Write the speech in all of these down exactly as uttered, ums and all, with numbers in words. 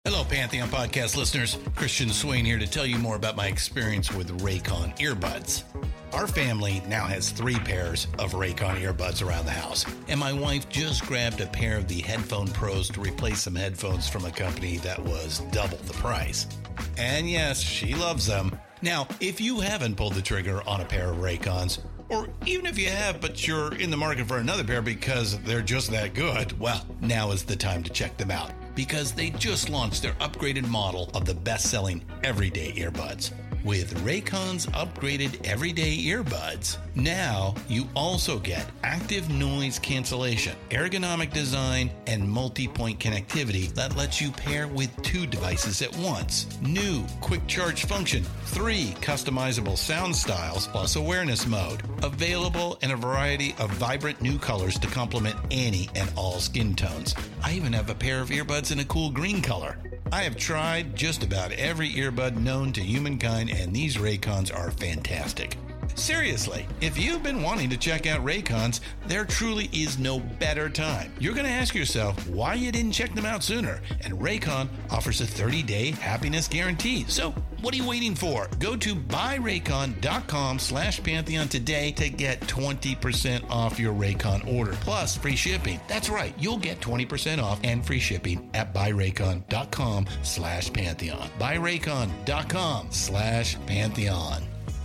Hello, Pantheon Podcast listeners. Christian Swain here to tell you more about my experience with Raycon earbuds. Our family now has three pairs of Raycon earbuds around the house, and my wife just grabbed a pair of the Headphone Pros to replace some headphones from a company that was double the price. And yes, she loves them. Now, if you haven't pulled the trigger on a pair of Raycons, or even if you have but you're in the market for another pair because they're just that good, well, now is the time to check them out, because they just launched their upgraded model of the best-selling everyday earbuds. With Raycon's upgraded everyday earbuds, now you also get active noise cancellation, ergonomic design, and multi-point connectivity that lets you pair with two devices at once. New quick charge function, three customizable sound styles, plus awareness mode. Available in a variety of vibrant new colors to complement any and all skin tones. I even have a pair of earbuds in a cool green color. I have tried just about every earbud known to humankind, and these Raycons are fantastic. Seriously, if you've been wanting to check out Raycons, there truly is no better time. You're going to ask yourself why you didn't check them out sooner, and Raycon offers a thirty-day happiness guarantee. So what are you waiting for? Go to buyraycon.com slash Pantheon today to get twenty percent off your Raycon order, plus free shipping. That's right, you'll get twenty percent off and free shipping at buyraycon.com slash Pantheon. buyraycon.com slash Pantheon.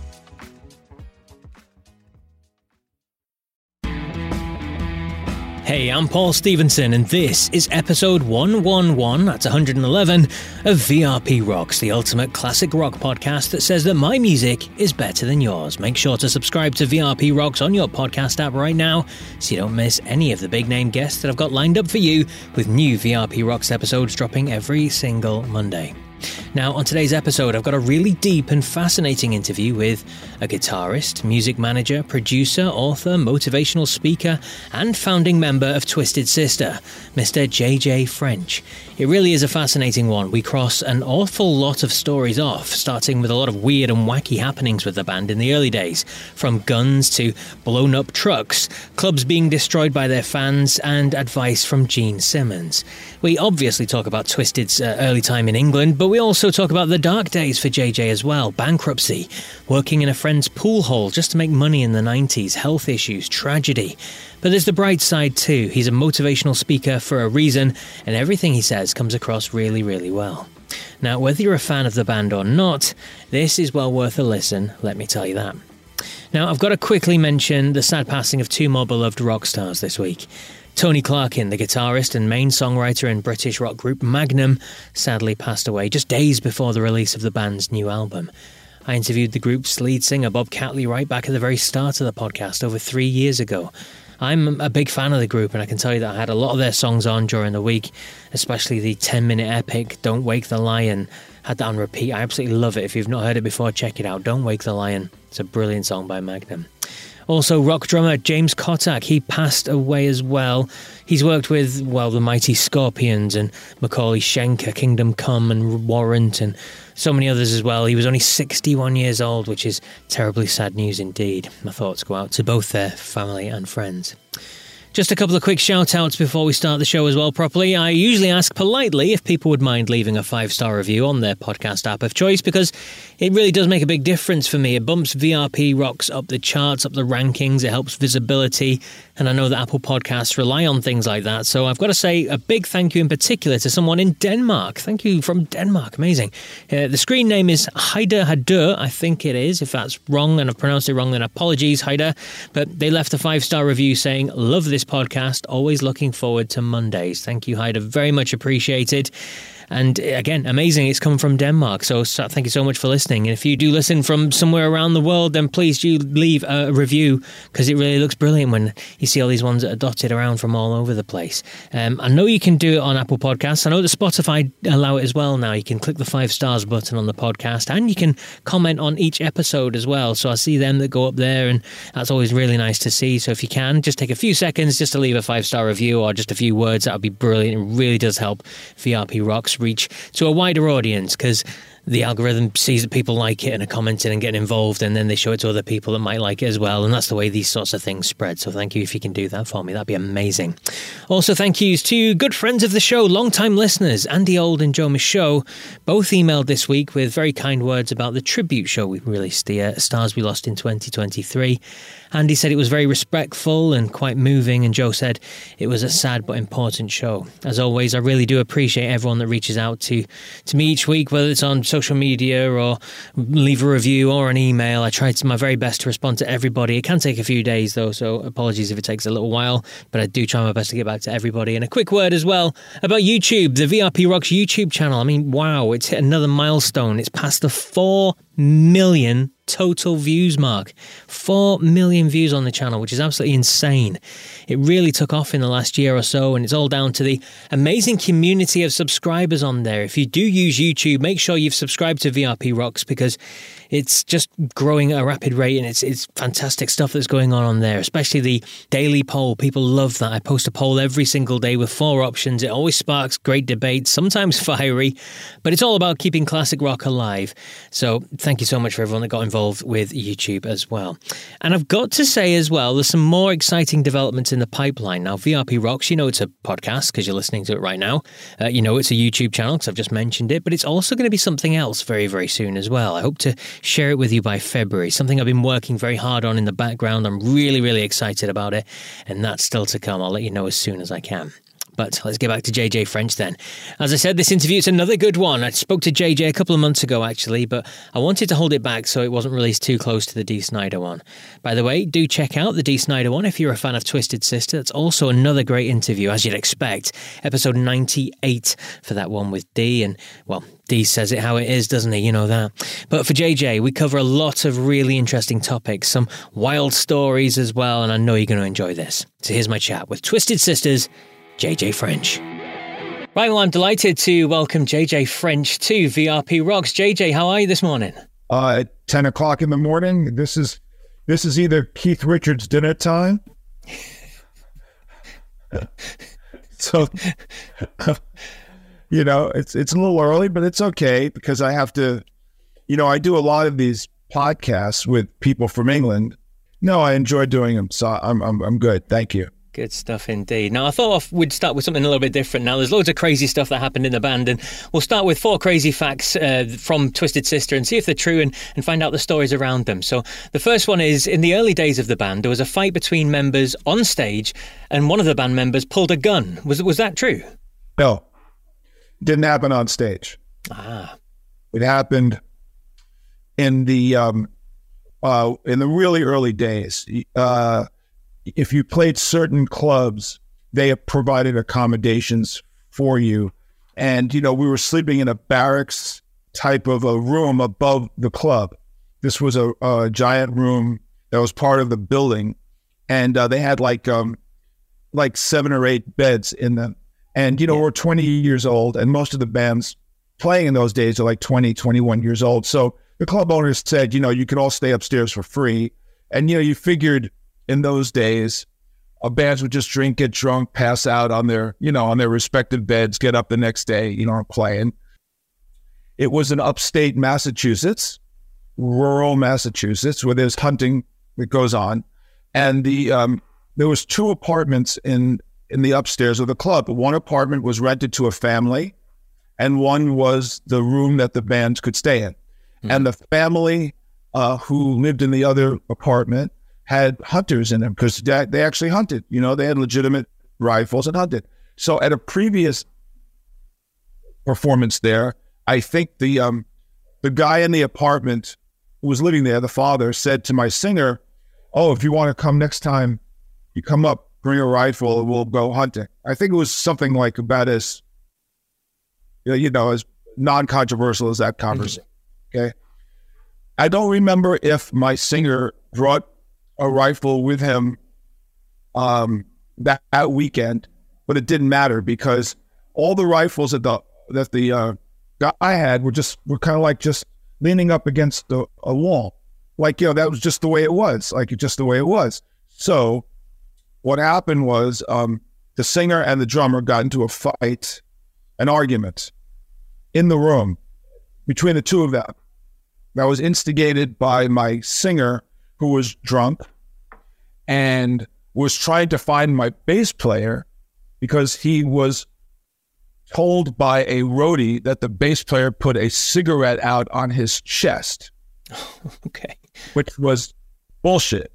Hey, I'm Paul Stevenson, and this is episode one eleven, that's one hundred eleven, of V R P Rocks, the ultimate classic rock podcast that says that my music is better than yours. Make sure to subscribe to V R P Rocks on your podcast app right now so you don't miss any of the big-name guests that I've got lined up for you, with new V R P Rocks episodes dropping every single Monday. Now, on today's episode, I've got a really deep and fascinating interview with a guitarist, music manager, producer, author, motivational speaker, and founding member of Twisted Sister, Mister J J French. It really is a fascinating one. We cross an awful lot of stories off, starting with a lot of weird and wacky happenings with the band in the early days, from guns to blown up trucks, clubs being destroyed by their fans, and advice from Gene Simmons. We obviously talk about Twisted's uh, early time in England, but we also talk about the dark days for J J as well, bankruptcy, working in a friend's pool hall just to make money in the nineties, health issues, tragedy. But there's the bright side too. He's a motivational speaker for a reason, and everything he says comes across really, really well. Now, whether you're a fan of the band or not, this is well worth a listen, let me tell you that. Now, I've got to quickly mention the sad passing of two more beloved rock stars this week. Tony Clarkin, the guitarist and main songwriter in British rock group Magnum, sadly passed away just days before the release of the band's new album. I interviewed the group's lead singer Bob Catley right back at the very start of the podcast over three years ago. I'm a big fan of the group, and I can tell you that I had a lot of their songs on during the week, especially the ten-minute epic Don't Wake the Lion. Had that on repeat. I absolutely love it. If you've not heard it before, check it out. Don't Wake the Lion. It's a brilliant song by Magnum. Also, rock drummer James Kottak, he passed away as well. He's worked with, well, the Mighty Scorpions and Macaulay Schenker, Kingdom Come and Warrant, and so many others as well. He was only sixty-one years old, which is terribly sad news indeed. My thoughts go out to both their family and friends. Just a couple of quick shout-outs before we start the show as well properly. I usually ask politely if people would mind leaving a five-star review on their podcast app of choice, because it really does make a big difference for me. It bumps V R P Rocks up the charts, up the rankings, it helps visibility, and I know that Apple Podcasts rely on things like that, so I've got to say a big thank you in particular to someone in Denmark. Thank you from Denmark, amazing. Uh, the screen name is Heider Hadør, I think it is. If that's wrong and I've pronounced it wrong, then apologies, Heider. But they left a five-star review saying, love this podcast, always looking forward to Mondays. Thank you, Heider, very much appreciated. And again, amazing, it's come from Denmark, so, so thank you so much for listening. And if you do listen from somewhere around the world, then please do leave a review, because it really looks brilliant when you see all these ones that are dotted around from all over the place. Um, I know you can do it on Apple Podcasts. I know that Spotify allow it as well now. You can click the five stars button on the podcast, and you can comment on each episode as well. So I see them that go up there, and that's always really nice to see. So if you can, just take a few seconds just to leave a five-star review or just a few words, that would be brilliant. It really does help V R P Rocks reach to a wider audience, because the algorithm sees that people like it and are commenting and getting involved, and then they show it to other people that might like it as well. And that's the way these sorts of things spread. So thank you if you can do that for me. That'd be amazing. Also, thank yous to good friends of the show, long-time listeners, Andy Old and Joe Michaud, both emailed this week with very kind words about the tribute show we released, the uh, Stars We Lost in twenty twenty-three. Andy said it was very respectful and quite moving, and Joe said it was a sad but important show. As always, I really do appreciate everyone that reaches out to, to me each week, whether it's on social media or leave a review or an email. I try to my very best to respond to everybody. It can take a few days though, so apologies if it takes a little while, but I do try my best to get back to everybody. And a quick word as well about YouTube, the V R P Rocks YouTube channel. I mean, wow, it's hit another milestone. It's past the four million total views mark. Four million views on the channel, which is absolutely insane. It really took off in the last year or so, and it's all down to the amazing community of subscribers on there. If you do use YouTube, make sure you've subscribed to V R P Rocks, because it's just growing at a rapid rate, and it's it's fantastic stuff that's going on on there, especially the daily poll. People love that. I post a poll every single day with four options. It always sparks great debate, sometimes fiery, but it's all about keeping classic rock alive. So thank you so much for everyone that got involved with YouTube as well. And I've got to say as well, there's some more exciting developments in the pipeline. Now, V R P Rocks, you know it's a podcast because you're listening to it right now. Uh, you know it's a YouTube channel because I've just mentioned it, but it's also going to be something else very, very soon as well. I hope to share it with you by February, something I've been working very hard on in the background. I'm really, really excited about it, and that's still to come. I'll let you know as soon as I can. But let's get back to J J French then. As I said, this interview is another good one. I spoke to J J a couple of months ago, actually, but I wanted to hold it back so it wasn't released too close to the Dee Snider one. By the way, do check out the Dee Snider one if you're a fan of Twisted Sister. It's also another great interview, as you'd expect. Episode ninety-eight for that one with Dee, and, well, Dee says it how it is, doesn't he? You know that. But for J J, we cover a lot of really interesting topics, some wild stories as well, and I know you're going to enjoy this. So here's my chat with Twisted Sisters, J J French. Right, well, I'm delighted to welcome J J French to V R P Rocks. J J, how are you this morning? Uh, at ten o'clock in the morning. This is this is either Keith Richards' dinner time. So, you know, it's it's a little early, but it's okay because I have to, you know, I do a lot of these podcasts with people from England. No, I enjoy doing them, so I'm I'm I'm good. Thank you. Good stuff indeed. Now, I thought we'd start with something a little bit different. Now, there's loads of crazy stuff that happened in the band, and we'll start with four crazy facts uh, from Twisted Sister and see if they're true and, and find out the stories around them. So the first one is, in the early days of the band, there was a fight between members on stage, and one of the band members pulled a gun. Was, was that true? No. Didn't happen on stage. Ah. It happened in the, um, uh, in the really early days. Uh, If you played certain clubs, they have provided accommodations for you. And, you know, we were sleeping in a barracks type of a room above the club. This was a, a giant room that was part of the building. And uh, they had like um, like seven or eight beds in them. And, you know, yeah. We're twenty years old, and most of the bands playing in those days are like twenty, twenty-one years old. So the club owners said, you know, you could all stay upstairs for free. And, you know, you figured in those days, uh, bands would just drink, get drunk, pass out on their, you know, on their respective beds, get up the next day, you know, playing. It was in upstate Massachusetts, rural Massachusetts, where there's hunting that goes on. And the um, there was two apartments in, in the upstairs of the club. One apartment was rented to a family, and one was the room that the bands could stay in. Mm-hmm. And the family uh, who lived in the other apartment had hunters in them because they actually hunted. You know, they had legitimate rifles and hunted. So at a previous performance there, I think the um, the guy in the apartment who was living there, the father, said to my singer, "Oh, if you want to come next time, you come up, bring a rifle, and we'll go hunting." I think it was something like about as, you know, as non-controversial as that conversation. Okay. I don't remember if my singer brought a rifle with him um, that, that weekend, but it didn't matter because all the rifles that the that the uh, guy had were just were kind of like just leaning up against the, a wall, like, you know, that was just the way it was, like just the way it was. So what happened was um, the singer and the drummer got into a fight, an argument in the room. between the two of them. That was instigated by my singer, who was drunk and was trying to find my bass player because he was told by a roadie that the bass player put a cigarette out on his chest. Okay. Which was bullshit.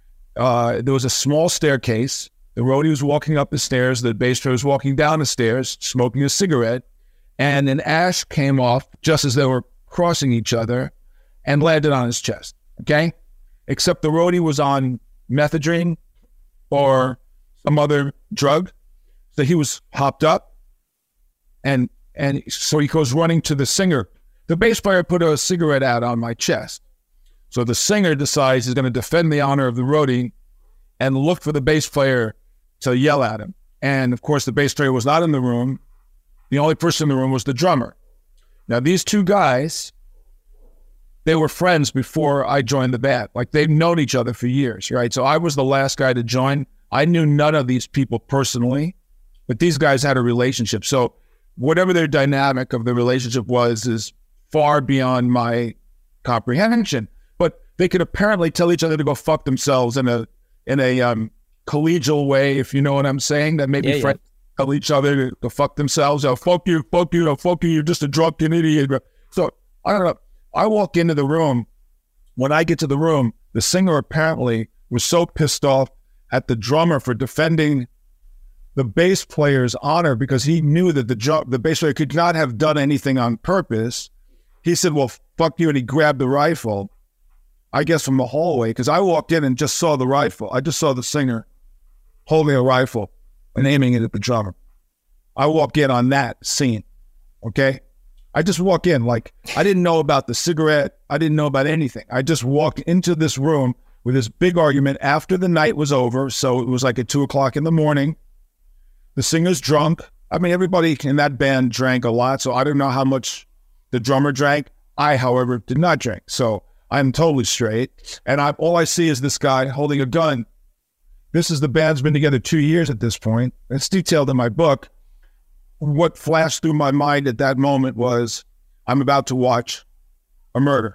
Uh, there was a small staircase. The roadie was walking up the stairs. The bass player was walking down the stairs, smoking a cigarette. And an ash came off just as they were crossing each other and landed on his chest. Okay? Except the roadie was on methadone or some other drug. So he was hopped up. And and so he goes running to the singer. The bass player put a cigarette out on my chest. So the singer decides he's going to defend the honor of the roadie and look for the bass player to yell at him. And of course, the bass player was not in the room. The only person in the room was the drummer. Now, these two guys, they were friends before I joined the band. Like, they've known each other for years, right? So I was the last guy to join. I knew none of these people personally, but these guys had a relationship. So whatever their dynamic of the relationship was is far beyond my comprehension. But they could apparently tell each other to go fuck themselves in a in a um, collegial way, if you know what I'm saying. That maybe yeah, friends yeah. tell each other to, to fuck themselves. Oh, fuck you, fuck you, oh, fuck you, you're just a drunken idiot. So, I don't know. I walk into the room. When I get to the room, the singer apparently was so pissed off at the drummer for defending the bass player's honor because he knew that the drum, the bass player could not have done anything on purpose. He said, well, fuck you, and he grabbed the rifle, I guess from the hallway, because I walked in and just saw the rifle. I just saw the singer holding a rifle and aiming it at the drummer. I walk in on that scene, okay? I just walk in like I didn't know about the cigarette. I didn't know about anything. I just walked into this room with this big argument after the night was over. So it was like at two o'clock in the morning. The singer's drunk. I mean, everybody in that band drank a lot, so I don't know how much the drummer drank. I, however, did not drink. So I'm totally straight. And I, all I see is this guy holding a gun. This is the band's been together two years at this point. It's detailed in my book. What flashed through my mind at that moment was, I'm about to watch a murder.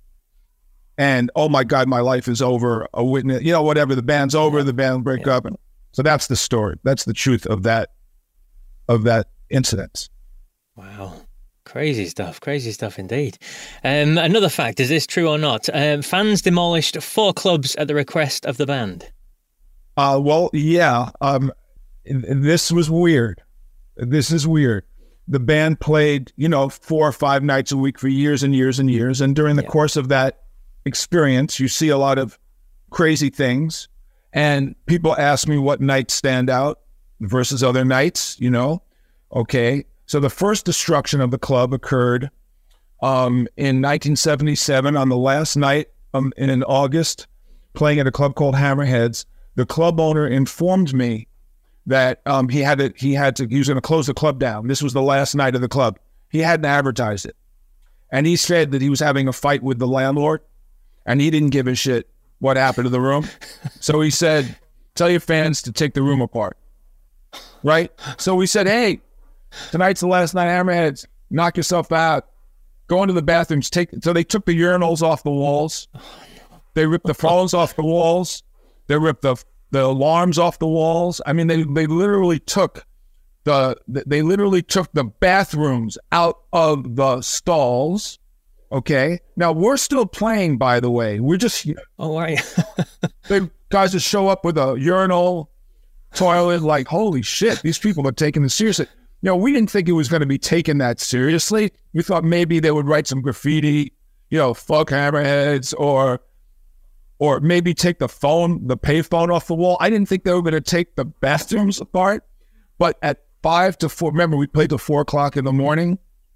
And, oh my God, my life is over. A witness, you know, whatever, the band's over, the band will break yeah. up. And so that's the story. That's the truth of that, of that incident. Wow. Crazy stuff, crazy stuff indeed. Um, another fact, is this true or not? Um, fans demolished four clubs at the request of the band. Uh, well, yeah. Um, this was weird. This is weird. The band played, you know, four or five nights a week for years and years and years. And during the yeah. course of that experience, you see a lot of crazy things. And people ask me what nights stand out versus other nights, you know. Okay. So the first destruction of the club occurred um, in nineteen seventy-seven on the last night um, in, in August, playing at a club called Hammerheads. The club owner informed me that um, he had to, he had to, he was going to close the club down. This was the last night of the club. He hadn't advertised it. And he said that he was having a fight with the landlord and he didn't give a shit what happened to the room. So he said, tell your fans to take the room apart. Right? So we said, hey, tonight's the last night, Hammerheads. Knock yourself out. Go into the bathrooms. Take. So they took the urinals off the walls. They ripped the phones off the walls. They ripped the the alarms off the walls. I mean, they they literally took the they literally took the bathrooms out of the stalls. Okay. Now we're still playing, by the way. We're just oh, are you? They guys just show up with a urinal, toilet. Like, holy shit, these people are taking this seriously. You know, we didn't think it was going to be taken that seriously. We thought maybe they would write some graffiti, you know, fuck Hammerheads, or or maybe take the phone, the pay phone off the wall. I didn't think they were going to take the bathrooms apart. But at five to four, remember we played till four o'clock in the morning.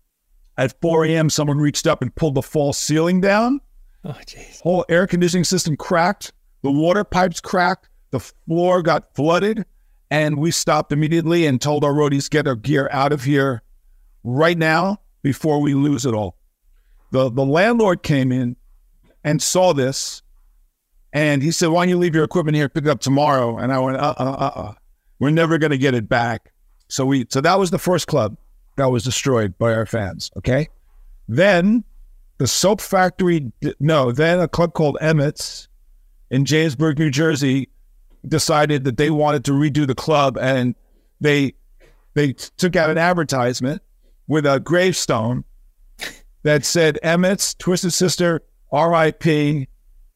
At four a.m., someone reached up and pulled the false ceiling down. Oh, jeez. Whole air conditioning system cracked. The water pipes cracked. The floor got flooded. And we stopped immediately and told our roadies, get our gear out of here right now before we lose it all. The the landlord came in and saw this, and he said, why don't you leave your equipment here, pick it up tomorrow? And I went, uh-uh, uh-uh. We're never going to get it back. So we so that was the first club that was destroyed by our fans, okay? Then the Soap Factory, no, then a club called Emmett's in Jamesburg, New Jersey, decided that they wanted to redo the club, and they they took out an advertisement with a gravestone that said, Emmett's, Twisted Sister, R I P,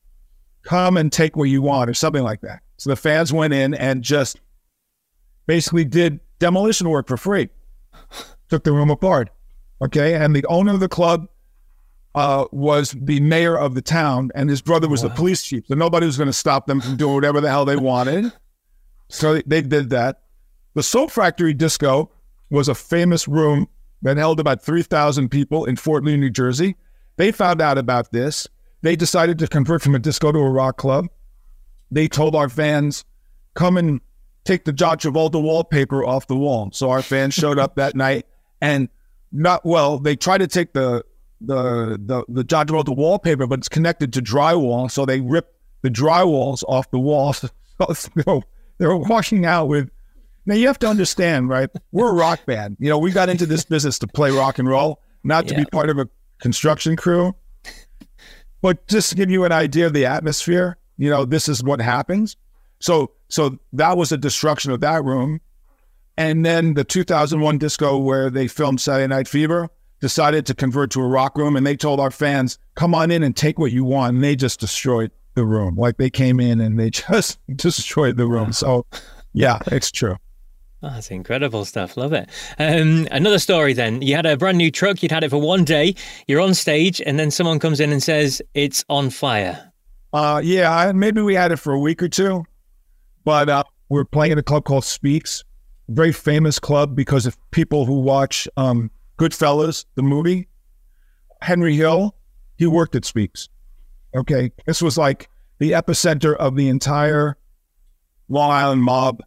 come and take what you want, or something like that. So the fans went in and just basically did demolition work for free. Took the room apart. Okay. And the owner of the club uh, was the mayor of the town, and his brother was wow. the police chief. So nobody was going to stop them from doing whatever the hell they wanted. So they, they did that. The Soap Factory Disco was a famous room that held about three thousand people in Fort Lee, New Jersey. They found out about this. They decided to convert from a disco to a rock club. They told our fans, come and take the John Travolta wallpaper off the wall. So our fans showed up that night, and not, well, they tried to take the, the, the, the John Travolta wallpaper, but it's connected to drywall. So they ripped the drywalls off the walls. So they were walking out with, now you have to understand, right? We're a rock band. You know, we got into this business to play rock and roll, not to yeah. be part of a construction crew. But just to give you an idea of the atmosphere, you know, this is what happens. So so that was a destruction of that room. And then the two thousand one disco where they filmed Saturday Night Fever decided to convert to a rock room, and they told our fans, come on in and take what you want. And they just destroyed the room. Like they came in and they just destroyed the room. So yeah, it's true. Oh, that's incredible stuff. Love it. Um, another story then. You had a brand new truck. You'd had it for one day. You're on stage, and then someone comes in and says, it's on fire. Uh, yeah, I, maybe we had it for a week or two. But uh, we're playing at a club called Speaks. A very famous club because of people who watch um, Goodfellas, the movie. Henry Hill, he worked at Speaks. Okay. This was like the epicenter of the entire Long Island mob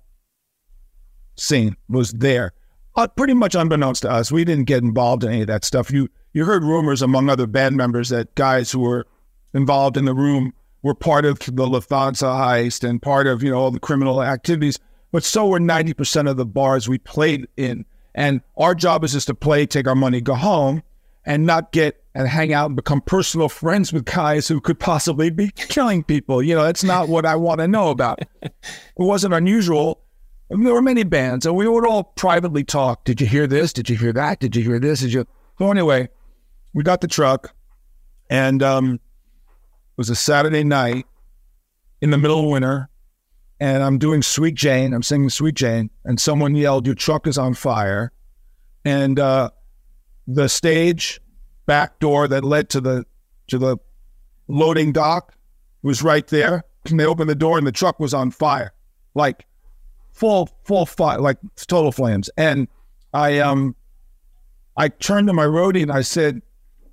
scene was there. Uh, pretty much unbeknownst to us. We didn't get involved in any of that stuff. You you heard rumors among other band members that guys who were involved in the room were part of the Lufthansa heist and part of, you know, all the criminal activities. But so were ninety percent of the bars we played in. And our job is just to play, take our money, go home, and not get and hang out and become personal friends with guys who could possibly be killing people. You know, that's not what I want to know about. It wasn't unusual. I mean, there were many bands, and we would all privately talk. Did you hear this? Did you hear that? Did you hear this? Did you? So anyway, we got the truck, and um, it was a Saturday night in the middle of winter, and I'm doing Sweet Jane. I'm singing Sweet Jane, and someone yelled, your truck is on fire. And uh, the stage back door that led to the to the loading dock was right there. And they opened the door, and the truck was on fire, like full, full fire, like total flames. And I, um, I turned to my roadie and I said,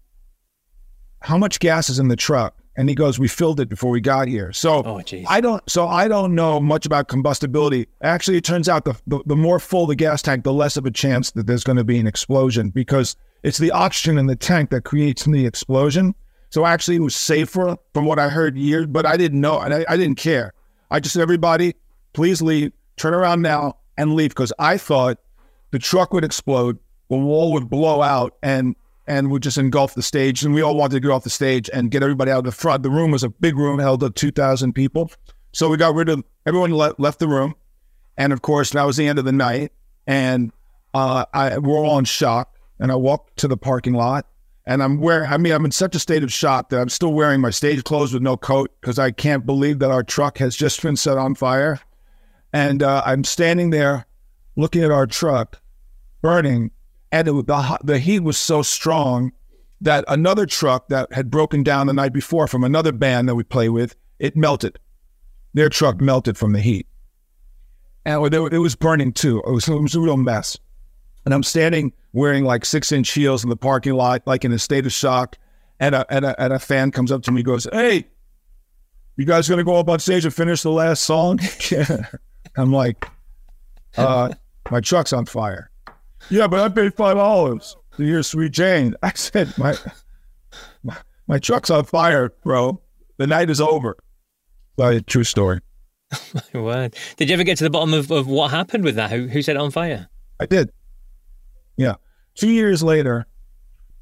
"How much gas is in the truck?" And he goes, "We filled it before we got here." So oh, I don't, so I don't know much about combustibility. Actually, it turns out the, the the more full the gas tank, the less of a chance that there's going to be an explosion, because it's the oxygen in the tank that creates the explosion. So actually, it was safer from what I heard years, but I didn't know, and I, I didn't care. I just said, everybody, please leave, turn around now and leave, because I thought the truck would explode, the wall would blow out, and and would just engulf the stage. And we all wanted to get off the stage and get everybody out of the front. The room was a big room, held up two thousand people. So we got rid of, everyone le- left the room. And of course, that was the end of the night. And uh, I, we're all in shock. And I walked to the parking lot, and I'm wearing, I mean, I'm in such a state of shock that I'm still wearing my stage clothes with no coat, because I can't believe that our truck has just been set on fire. And uh, I'm standing there looking at our truck burning. And it, the, the heat was so strong that another truck that had broken down the night before from another band that we play with, it melted. Their truck melted from the heat. And it was burning too. It was, it was a real mess. And I'm standing wearing like six-inch heels in the parking lot, like in a state of shock. And a, and a, and a fan comes up to me and goes, "Hey, you guys going to go up on stage and finish the last song?" I'm like, uh, my truck's on fire. "Yeah, but I paid five dollars to hear Sweet Jane." I said, my, my my truck's on fire, bro. The night is over. Well, true story. My word. Did you ever get to the bottom of, of what happened with that? Who, who set it on fire? I did. Yeah. Two years later,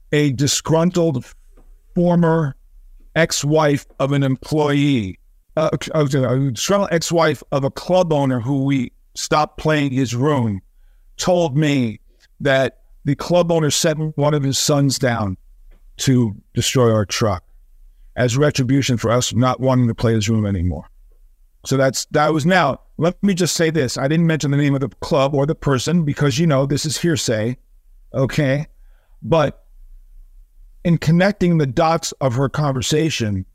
a disgruntled former ex-wife of an employee, uh, a disgruntled ex-wife of a club owner who we stopped playing his room, told me that the club owner sent one of his sons down to destroy our truck as retribution for us not wanting to play his room anymore. So that's, that was now, let me just say this. I didn't mention the name of the club or the person because, you know, this is hearsay. Okay. But in connecting the dots of her conversation,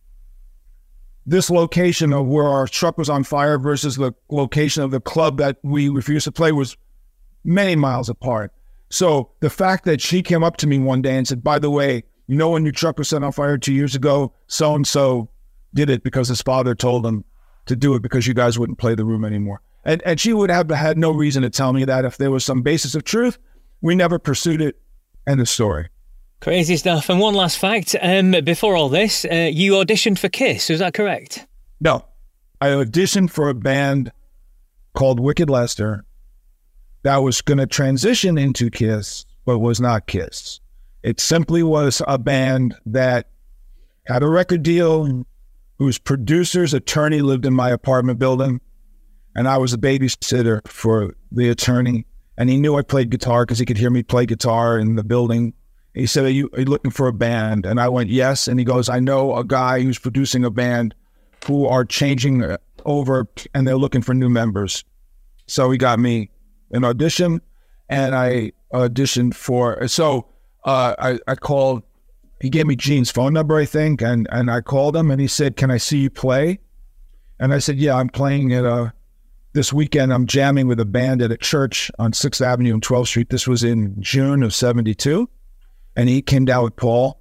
this location of where our truck was on fire versus the location of the club that we refused to play was many miles apart. So the fact that she came up to me one day and said, by the way, you know, when your truck was set on fire two years ago, so-and-so did it because his father told him to do it because you guys wouldn't play the room anymore. And and she would have had no reason to tell me that if there was some basis of truth. We never pursued it. End of story. Crazy stuff. And one last fact, um, before all this, uh, you auditioned for Kiss, is that correct? No. I auditioned for a band called Wicked Lester that was going to transition into Kiss, but was not Kiss. It simply was a band that had a record deal, whose producer's attorney lived in my apartment building, and I was a babysitter for the attorney. And he knew I played guitar because he could hear me play guitar in the building. He said, are you, are you looking for a band? And I went, yes. And he goes, I know a guy who's producing a band who are changing over and they're looking for new members. So he got me an audition, and I auditioned for, so uh, I, I called, he gave me Gene's phone number, I think, and, and I called him, and he said, can I see you play? And I said, yeah, I'm playing at a, this weekend, I'm jamming with a band at a church on sixth Avenue and twelfth Street. This was in June of seventy-two. And he came down with Paul.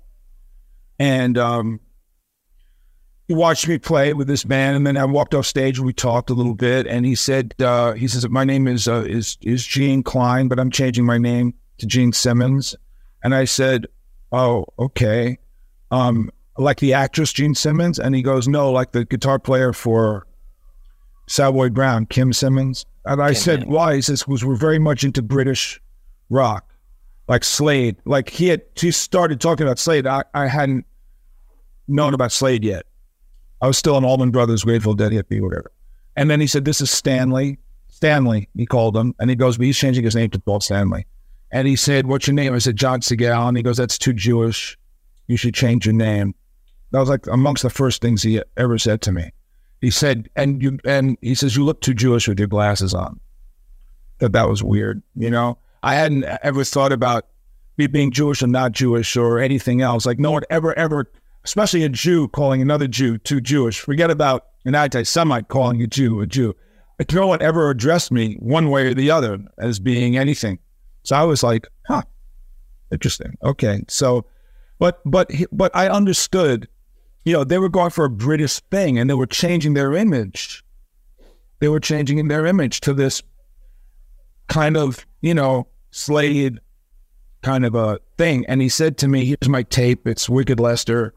And um, he watched me play with this band. And then I walked off stage and we talked a little bit. And he said, uh, he says, my name is, uh, is, is Gene Klein, but I'm changing my name to Gene Simmons. And I said, oh, okay. Um, like the actress Gene Simmons? And he goes, no, like the guitar player for Savoy Brown, Kim Simmons. And I Kim, said, yeah. Why? He says, because we're very much into British rock, like Slade. Like he had, he started talking about Slade. I, I hadn't known about Slade yet. I was still an Allman Brothers, Grateful Dead hippie, whatever. And then he said, this is Stanley. Stanley, he called him. And he goes, but he's changing his name to Paul Stanley. And he said, what's your name? I said, John Segal. And he goes, that's too Jewish. You should change your name. That was like amongst the first things he ever said to me. He said, and you, and he says, you look too Jewish with your glasses on. That that was weird. You know, I hadn't ever thought about me being Jewish or not Jewish or anything else. Like no one ever, ever, especially a Jew calling another Jew too Jewish. Forget about an anti-Semite calling a Jew a Jew. No one ever addressed me one way or the other as being anything. So I was like, huh, interesting. Okay. So, but, but, but I understood, you know, they were going for a British thing and they were changing their image. They were changing their image to this kind of, you know, Slade kind of a thing. And he said to me, here's my tape. It's Wicked Lester.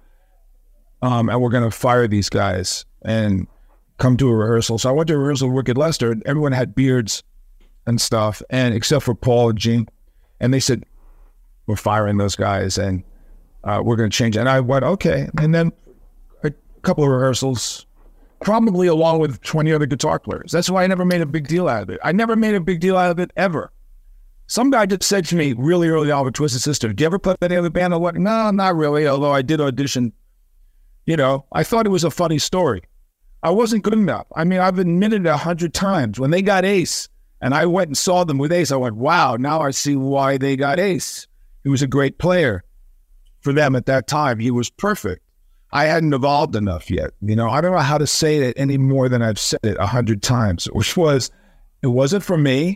Um, and we're going to fire these guys and come to a rehearsal. So I went to a rehearsal with Wicked Lester and everyone had beards and stuff. And except for Paul and Gene. And they said, we're firing those guys and uh, we're going to change it. And I went, okay. And then a couple of rehearsals, probably along with twenty other guitar players. That's why I never made a big deal out of it. I never made a big deal out of it ever. Some guy just said to me really early on with Twisted Sister, do you ever play any other band? I went, no, not really. Although I did audition, you know, I thought it was a funny story. I wasn't good enough. I mean, I've admitted it a hundred times. When they got Ace and I went and saw them with Ace, I went, wow, now I see why they got Ace. He was a great player for them at that time. He was perfect. I hadn't evolved enough yet. You know, I don't know how to say it any more than I've said it a hundred times, which was, it wasn't for me.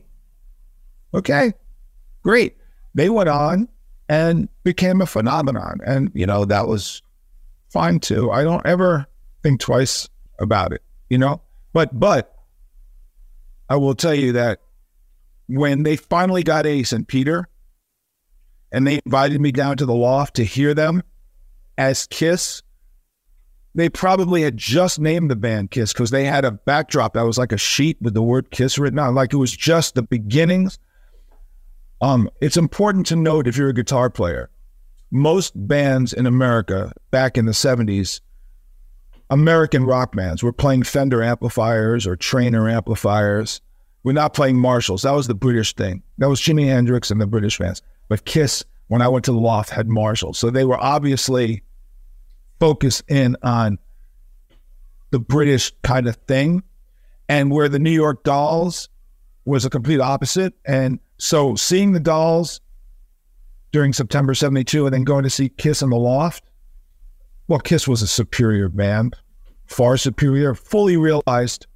Okay, great. They went on and became a phenomenon. And, you know, that was fine too. I don't ever think twice about it, you know, but, but I will tell you that when they finally got Ace and Peter and they invited me down to the loft to hear them as Kiss, they probably had just named the band Kiss because they had a backdrop that was like a sheet with the word Kiss written on, like it was just the beginnings. Um, it's important to note if you're a guitar player most bands in America back in the seventies, American rock bands, were playing Fender amplifiers or Trainer amplifiers. We're not playing Marshalls. That was the British thing. That was Jimi Hendrix and the British bands. But Kiss, when I went to the Loft, had Marshalls. So they were obviously focused in on the British kind of thing. And where the New York Dolls was a complete opposite. And so seeing the Dolls during September seventy-two and then going to see Kiss in the Loft, well, Kiss was a superior band, far superior, fully realized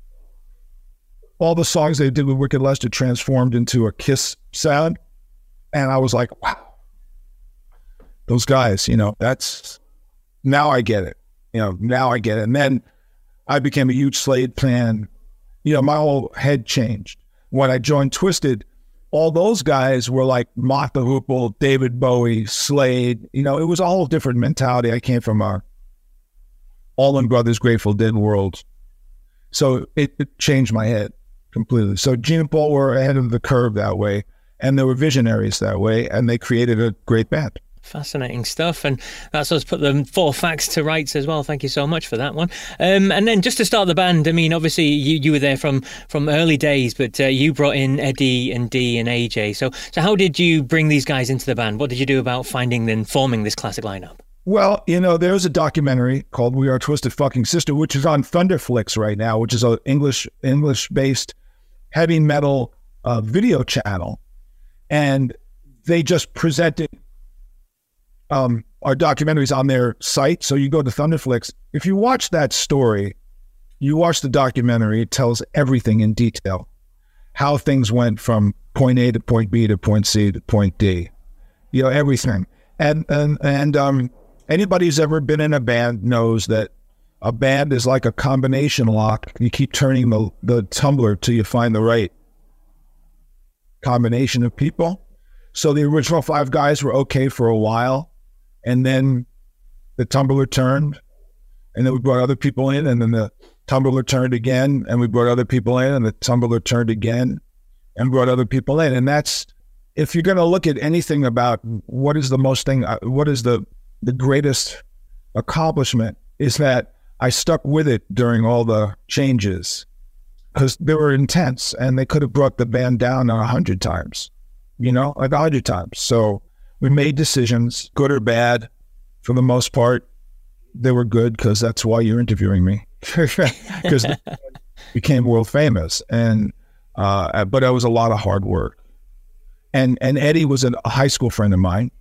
all the songs they did with Wicked Lester transformed into a Kiss sound. And I was like, wow, those guys, you know, that's, now I get it. You know, now I get it. And then I became a huge Slade fan. You know, my whole head changed. When I joined Twisted, all those guys were like Mott the Hoople, David Bowie, Slade. You know, it was a whole different mentality. I came from a Allman Brothers, Grateful Dead world. So it, it changed my head completely. So Gene and Paul were ahead of the curve that way, and they were visionaries that way, and they created a great band. Fascinating stuff, and that's us put the four facts to rights as well. Thank you so much for that one. Um, and then just to start the band, I mean, obviously you, you were there from from early days, but uh, you brought in Eddie and Dee and A J. So so how did you bring these guys into the band? What did you do about finding and forming this classic lineup? Well, you know, there's a documentary called We Are Twisted Fucking Sister, which is on Thunderflix right now, which is an English English based heavy metal uh, video channel, and they just presented Um, our documentaries on their site. So you go to Thunderflix. If you watch that story, you watch the documentary, it tells everything in detail. How things went from point A to point B to point C to point D. You know, everything. And and and um, anybody who's ever been in a band knows that a band is like a combination lock. You keep turning the, the tumbler till you find the right combination of people. So the original five guys were okay for a while. And then the tumbler turned, and then we brought other people in, and then the tumbler turned again, and we brought other people in, and the tumbler turned again, and brought other people in. And that's, if you're going to look at anything about what is the most thing, what is the, the greatest accomplishment, is that I stuck with it during all the changes, because they were intense, and they could have brought the band down a hundred times, you know, like a hundred times. So we made decisions, good or bad. For the most part, they were good, because that's why you're interviewing me, because they became world famous. And uh, but it was a lot of hard work. And and Eddie was a high school friend of mine,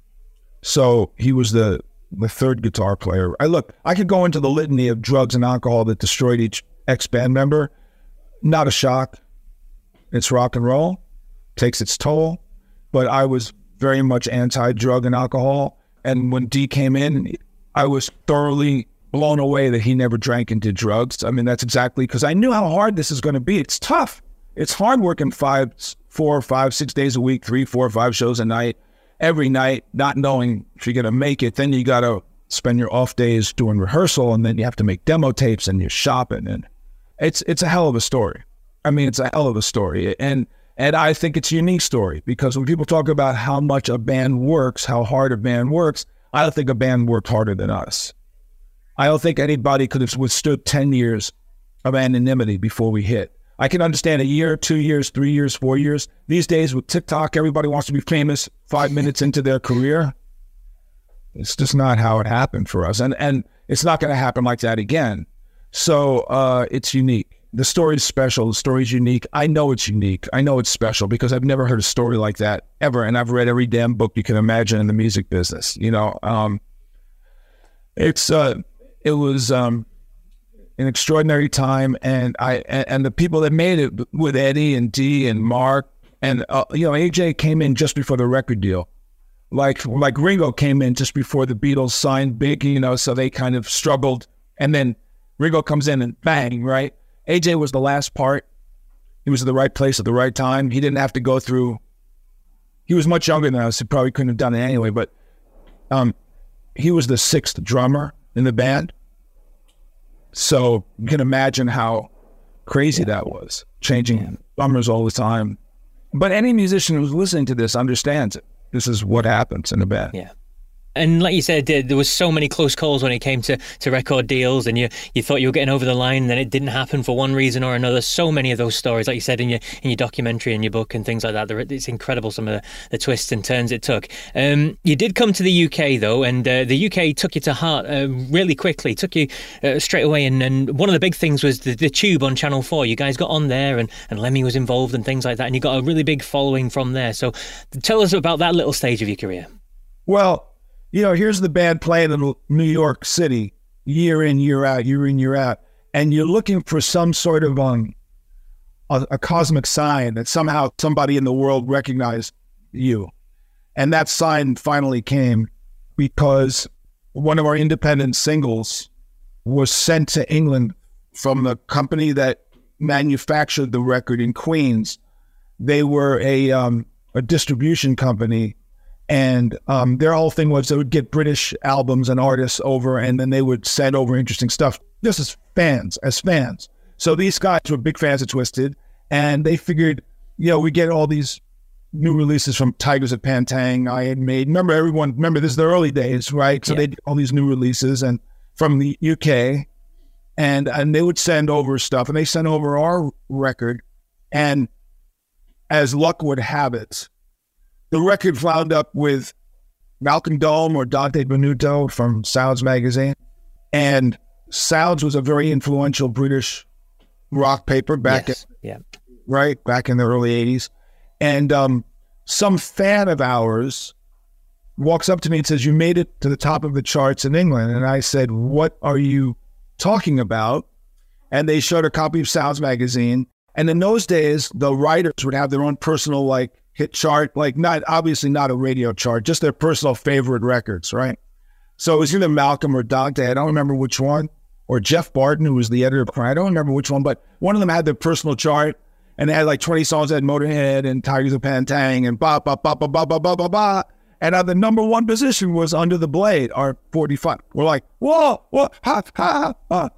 so he was the the third guitar player. I look, I could go into the litany of drugs and alcohol that destroyed each ex-band member. Not a shock. It's rock and roll, takes its toll. But I was very much anti-drug and alcohol. And when Dee came in, I was thoroughly blown away that he never drank and did drugs. I mean, that's exactly, because I knew how hard this is going to be. It's tough. It's hard working five, four, five, six days a week, three, four, five shows a night, every night, not knowing if you're going to make it. Then you got to spend your off days doing rehearsal, and then you have to make demo tapes, and you're shopping. And it's it's a hell of a story. I mean, it's a hell of a story. And And I think it's a unique story, because when people talk about how much a band works, how hard a band works, I don't think a band worked harder than us. I don't think anybody could have withstood ten years of anonymity before we hit. I can understand a year, two years, three years, four years. These days with TikTok, everybody wants to be famous five minutes into their career. It's just not how it happened for us. And, and it's not going to happen like that again. So uh, it's unique. The story is special. The story is unique. I know it's unique. I know it's special, because I've never heard a story like that ever. And I've read every damn book you can imagine in the music business. You know, um, it's uh, it was um, an extraordinary time, and I and, and the people that made it with Eddie and Dee and Mark, and uh, you know, A J came in just before the record deal, like like Ringo came in just before the Beatles signed big. You know, so they kind of struggled, and then Ringo comes in and bang, right. A J was the last part. He was at the right place at the right time. He didn't have to go through. He was much younger than us. He probably couldn't have done it anyway, but um, he was the sixth drummer in the band. So you can imagine how crazy that was, changing drummers all the time. But any musician who's listening to this understands it. This is what happens in a band. Yeah. And like you said, there was so many close calls when it came to, to record deals, and you you thought you were getting over the line, and then it didn't happen for one reason or another. So many of those stories, like you said in your in your documentary and your book and things like that. It's incredible, some of the, the twists and turns it took. Um, you did come to the U K though, and uh, the U K took you to heart uh, really quickly, took you uh, straight away. And, and one of the big things was the, the Tube on Channel four. You guys got on there, and, and Lemmy was involved and things like that, and you got a really big following from there. So tell us about that little stage of your career. Well, you know, here's the band playing in New York City, year in, year out, year in, year out, and you're looking for some sort of um, a, a cosmic sign that somehow somebody in the world recognized you. And that sign finally came because one of our independent singles was sent to England from the company that manufactured the record in Queens. They were a, um, a distribution company. And um, their whole thing was they would get British albums and artists over, and then they would send over interesting stuff just as fans, as fans. So these guys were big fans of Twisted, and they figured, you know, we get all these new releases from Tigers of Pantang, Iron Maiden. Remember, everyone, remember, this is the early days, right? So yeah. They did all these new releases and from the U K, and and they would send over stuff, and they sent over our record, and as luck would have it, the record wound up with Malcolm Dome or Dante Benuto from Sounds magazine. And Sounds was a very influential British rock paper back yes. in, yeah. right, back in the early eighties. And um, some fan of ours walks up to me and says, "You made it to the top of the charts in England." And I said, "What are you talking about?" And they showed a copy of Sounds magazine. And in those days, the writers would have their own personal, like, hit chart, like not obviously not a radio chart, just their personal favorite records, right? So it was either Malcolm or Dante, I don't remember which one, or Jeff Barton, who was the editor of Cry, I don't remember which one, but one of them had their personal chart, and they had like twenty songs that had Motorhead and Tigers of Pantang and ba ba ba ba ba ba ba ba ba, and uh, the number one position was Under the Blade, our forty-five. We're like, whoa, whoa, ha, ha, ha.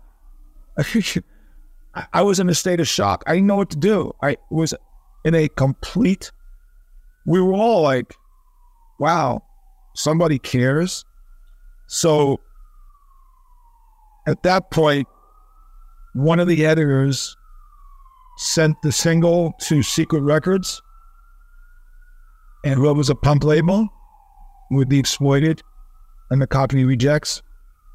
I was in a state of shock. I didn't know what to do. I was in a complete. We were all like, wow, somebody cares. So at that point, one of the editors sent the single to Secret Records, and what was a pump label with the Exploited and the Cockney Rejects.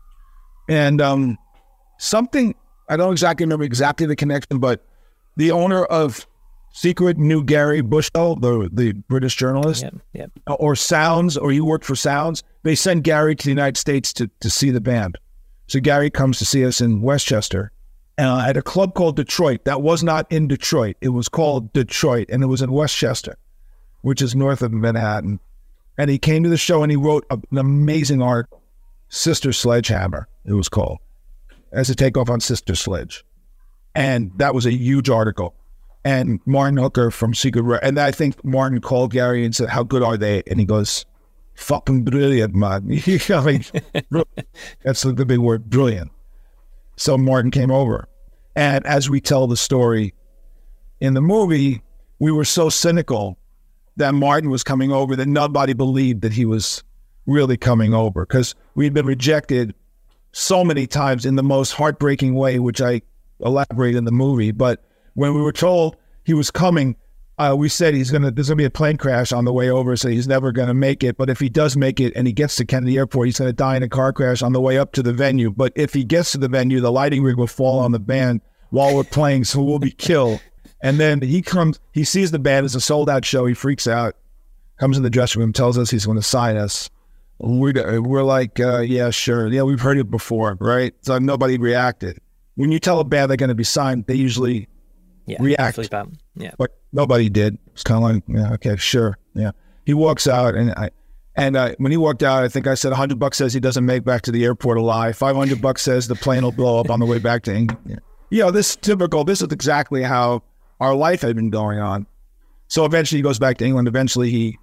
And um, something, I don't exactly remember exactly the connection, but the owner of Secret knew Gary Bushell, the the British journalist, yep, yep. or Sounds, or he worked for Sounds. They sent Gary to the United States to, to see the band. So Gary comes to see us in Westchester uh, at a club called Detroit. That was not in Detroit. It was called Detroit, and it was in Westchester, which is north of Manhattan. And he came to the show, and he wrote a, an amazing art, Sister Sledgehammer, it was called, as a takeoff on Sister Sledge. And that was a huge article. And Martin Hooker from Secret Re- and I think Martin called Gary and said, "How good are they?" And he goes, "Fucking brilliant, man." I mean, that's the big word, brilliant. So Martin came over. And as we tell the story in the movie, we were so cynical that Martin was coming over that nobody believed that he was really coming over, because we'd been rejected so many times in the most heartbreaking way, which I elaborate in the movie. But when we were told he was coming, uh, we said he's gonna. There's gonna be a plane crash on the way over, so he's never gonna make it. But if he does make it and he gets to Kennedy Airport, he's gonna die in a car crash on the way up to the venue. But if he gets to the venue, the lighting rig will fall on the band while we're playing, so we'll be killed. And then he comes, he sees the band. It's a sold out show. He freaks out, comes in the dressing room, tells us he's going to sign us. We're, we're like, uh, yeah, sure. Yeah, we've heard it before, right? So nobody reacted. When you tell a band they're going to be signed, they usually yeah, react. Yeah. But nobody did. It's kind of like, yeah, okay, sure. Yeah. He walks out, and I, and uh, when he walked out, I think I said one hundred bucks says he doesn't make back to the airport alive. five hundred bucks says the plane will blow up on the way back to England. Yeah. You know, this is typical. This is exactly how our life had been going on. So eventually he goes back to England. Eventually he,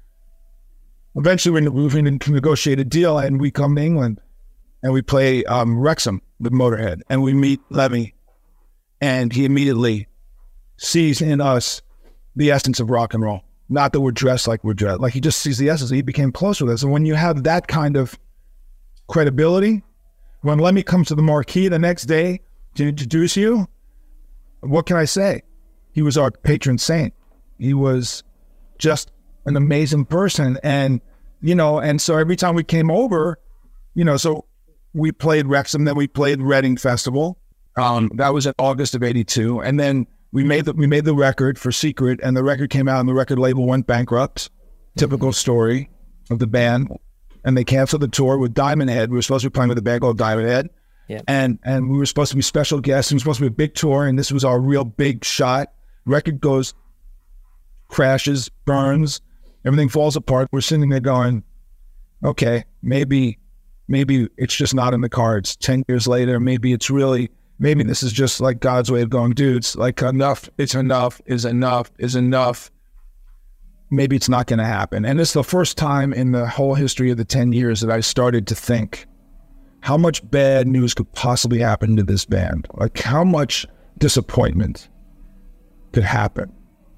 eventually we're moving to negotiate a deal, and we come to England and we play um, Wrexham with Motorhead, and we meet Lemmy, and he immediately sees in us the essence of rock and roll. Not that we're dressed like we're dressed. Like he just sees the essence. He became close with us. And when you have that kind of credibility, when Lemmy comes to the marquee the next day to introduce you, what can I say? He was our patron saint. He was just an amazing person. And, you know, and so every time we came over, you know, so we played Wrexham, then we played Reading Festival. Um, that was in August of eighty-two. And then we made the, we made the record for Secret, and the record came out and the record label went bankrupt. Typical story of the band. And they canceled the tour with Diamond Head. We were supposed to be playing with a band called Diamond Head. Yeah. And and we were supposed to be special guests. It was supposed to be a big tour, and this was our real big shot. Record goes, crashes, burns, everything falls apart. We're sitting there going, okay, maybe, maybe it's just not in the cards. Ten years later, maybe it's really, maybe this is just like God's way of going, dudes, like enough, it's enough, is enough, is enough. Maybe it's not going to happen. And it's the first time in the whole history of the ten years that I started to think, how much bad news could possibly happen to this band? Like how much disappointment could happen?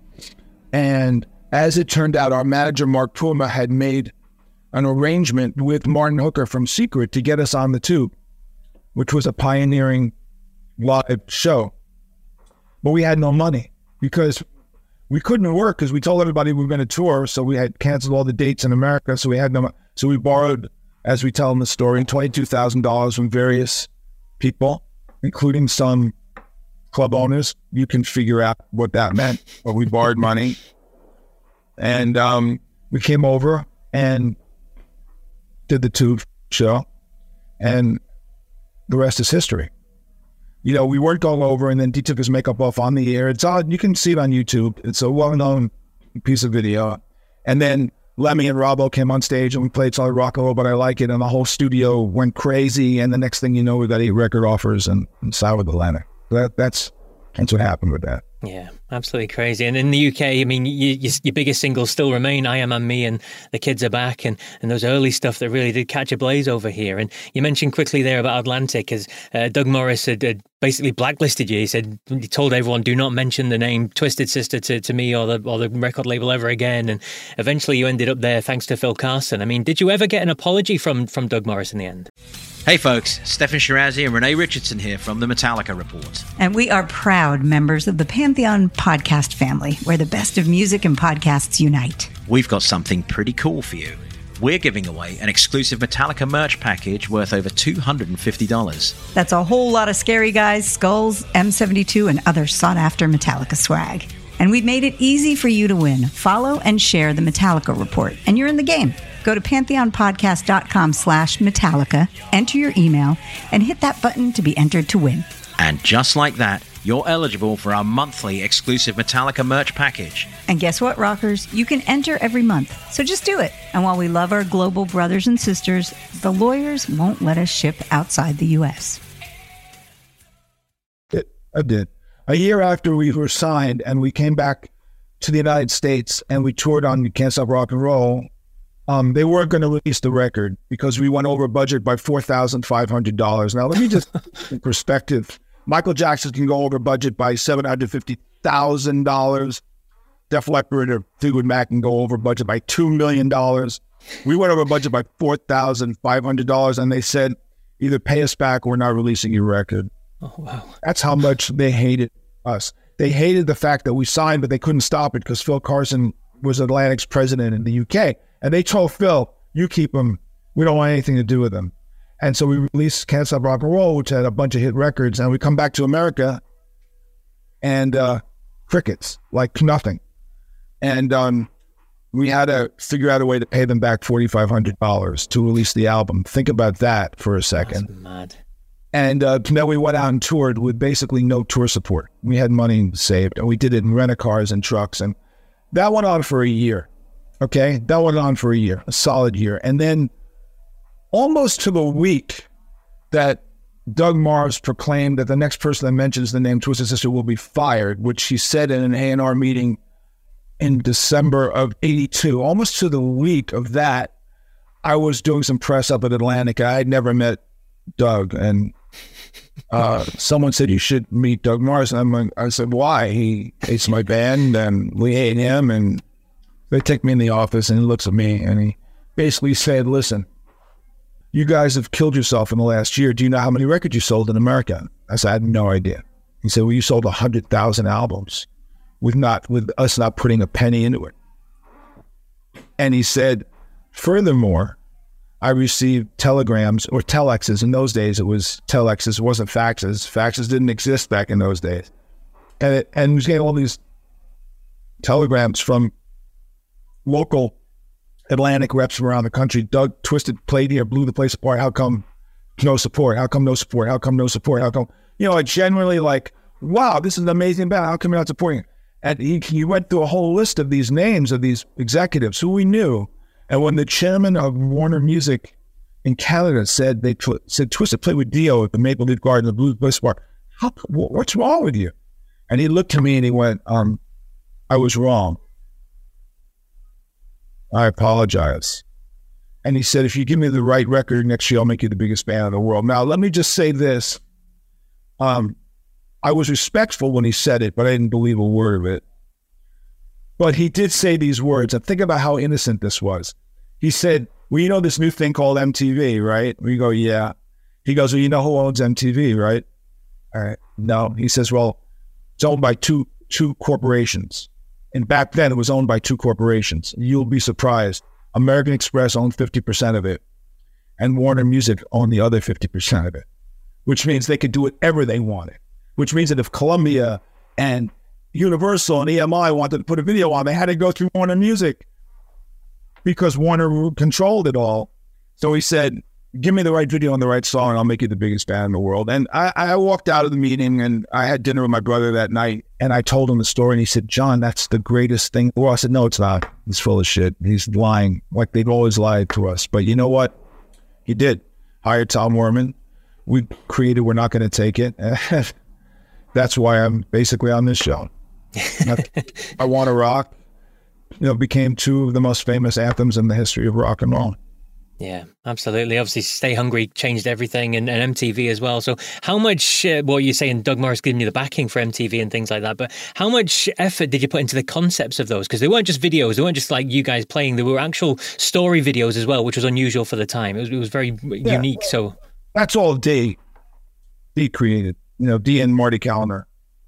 And as it turned out, our manager, Mark Puma, had made an arrangement with Martin Hooker from Secret to get us on the tube, which was a pioneering live show. But we had no money because we couldn't work because we told everybody we were going to tour. So we had canceled all the dates in America. So we had no, so we borrowed, as we tell in the story, twenty-two thousand dollars from various people, including some club owners. You can figure out what that meant, but we borrowed money. And um, we came over and did the tube show, and the rest is history. You know, we weren't going over, and then he took his makeup off on the air. It's on, you can see it on YouTube. It's a well-known piece of video. And then Lemmy and Robbo came on stage, and we played Solid Rock and Roll, But I Like It, and the whole studio went crazy. And the next thing you know, we got eight record offers and, and signed with Atlantic. That, that's that's what happened with that. Yeah, absolutely crazy. And in the U K, I mean, you, you, your biggest singles still remain I Am and Me and The Kids Are Back, and, and those early stuff that really did catch a blaze over here. And you mentioned quickly there about Atlantic, as uh, Doug Morris had, had basically blacklisted you. He said, he told everyone, do not mention the name Twisted Sister to, to me or the, or the record label ever again. And eventually you ended up there thanks to Phil Carson. I mean, did you ever get an apology from, from Doug Morris in the end? Hey folks, Stefan Shirazi and Renee Richardson here from the Metallica Report. And we are proud members of the Pantheon podcast family, where the best of music and podcasts unite. We've got something pretty cool for you. We're giving away an exclusive Metallica merch package worth over two hundred fifty dollars. That's a whole lot of Scary Guys, Skulls, M seventy-two, and other sought-after Metallica swag. And we've made it easy for you to win. Follow and share the Metallica Report, and you're in the game. Go to pantheonpodcast.com slash Metallica, enter your email, and hit that button to be entered to win. And just like that, you're eligible for our monthly exclusive Metallica merch package. And guess what, rockers? You can enter every month, so just do it. And while we love our global brothers and sisters, the lawyers won't let us ship outside the U S. It, I did. A year after we were signed and we came back to the United States and we toured on Can't Stop Rock and Roll, Um, they weren't going to release the record because we went over budget by four thousand five hundred dollars. Now, let me just, in perspective, Michael Jackson can go over budget by seven hundred fifty thousand dollars. Def Leppard or Fleetwood Mac can go over budget by two million dollars. We went over budget by four thousand five hundred dollars, and they said, either pay us back or we're not releasing your record. Oh, wow. That's how much they hated us. They hated the fact that we signed, but they couldn't stop it because Phil Carson was Atlantic's president in the U K. And they told Phil, you keep him. We don't want anything to do with him. And so we released Can't Stop Rock and Roll, which had a bunch of hit records. And we come back to America and uh, crickets, like nothing. And um, we had to figure out a way to pay them back four thousand five hundred dollars to release the album. Think about that for a second. That's mad. And uh, then we went out and toured with basically no tour support. We had money saved, and we did it in rent-a-cars and trucks. And that went on for a year. Okay, that went on for a year, a solid year. And then almost to the week that Doug Morris proclaimed that the next person that mentions the name Twisted Sister will be fired, which he said in an A and R meeting in December of eighty-two, almost to the week of that, I was doing some press up at Atlantic. I had never met Doug, and uh, someone said, you should meet Doug Morris. And I'm like, I said, why? He hates my band, and we hate him, and They take me in the office and he looks at me and he basically said, listen, you guys have killed yourself in the last year. Do you know how many records you sold in America? I said, I had no idea. He said, well, you sold one hundred thousand albums with not with us not putting a penny into it. And he said, furthermore, I received telegrams or telexes. In those days, it was telexes. It wasn't faxes. Faxes didn't exist back in those days. And it, and he was getting all these telegrams from local Atlantic reps from around the country. Doug twisted, played here, blew the place apart. How come no support? How come no support? How come no support? How come? You know, I generally like, wow, this is an amazing band. How come you're not supporting it? And he, he went through a whole list of these names of these executives who we knew. And when the chairman of Warner Music in Canada said they tw- said Twisted played with Dio at the Maple Leaf Garden, the Blues Bliss Bar, how, what's wrong with you? And he looked at me and he went, um, I was wrong. I apologize. And he said, if you give me the right record next year, I'll make you the biggest band in the world. Now, let me just say this. Um, I was respectful when he said it, but I didn't believe a word of it. But he did say these words, and think about how innocent this was. He said, well, you know this new thing called M T V, right? We go, yeah. He goes, well, you know who owns M T V, right? All right. No. He says, well, it's owned by two two corporations. And back then, it was owned by two corporations. You'll be surprised. American Express owned fifty percent of it, and Warner Music owned the other fifty percent of it, which means they could do whatever they wanted, which means that if Columbia and Universal and E M I wanted to put a video on, they had to go through Warner Music because Warner controlled it all. So he said, give me the right video and the right song and I'll make you the biggest band in the world. And I, I walked out of the meeting and I had dinner with my brother that night and I told him the story and he said, John, that's the greatest thing. Well, I said, no, it's not. He's full of shit. He's lying like they've always lied to us. But you know what? He did. Hired Tom Werman. We created We're Not Going to Take It. That's why I'm basically on this show. I Want to Rock, you know, became two of the most famous anthems in the history of rock and roll. Yeah, absolutely. Obviously, Stay Hungry changed everything, and, and M T V as well. So how much, uh, well, you're saying Doug Morris giving you the backing for M T V and things like that, but how much effort did you put into the concepts of those? Because they weren't just videos, they weren't just like you guys playing, they were actual story videos as well, which was unusual for the time. It was, it was very yeah, unique. So that's all D. D created, you know, D and Marty Callender.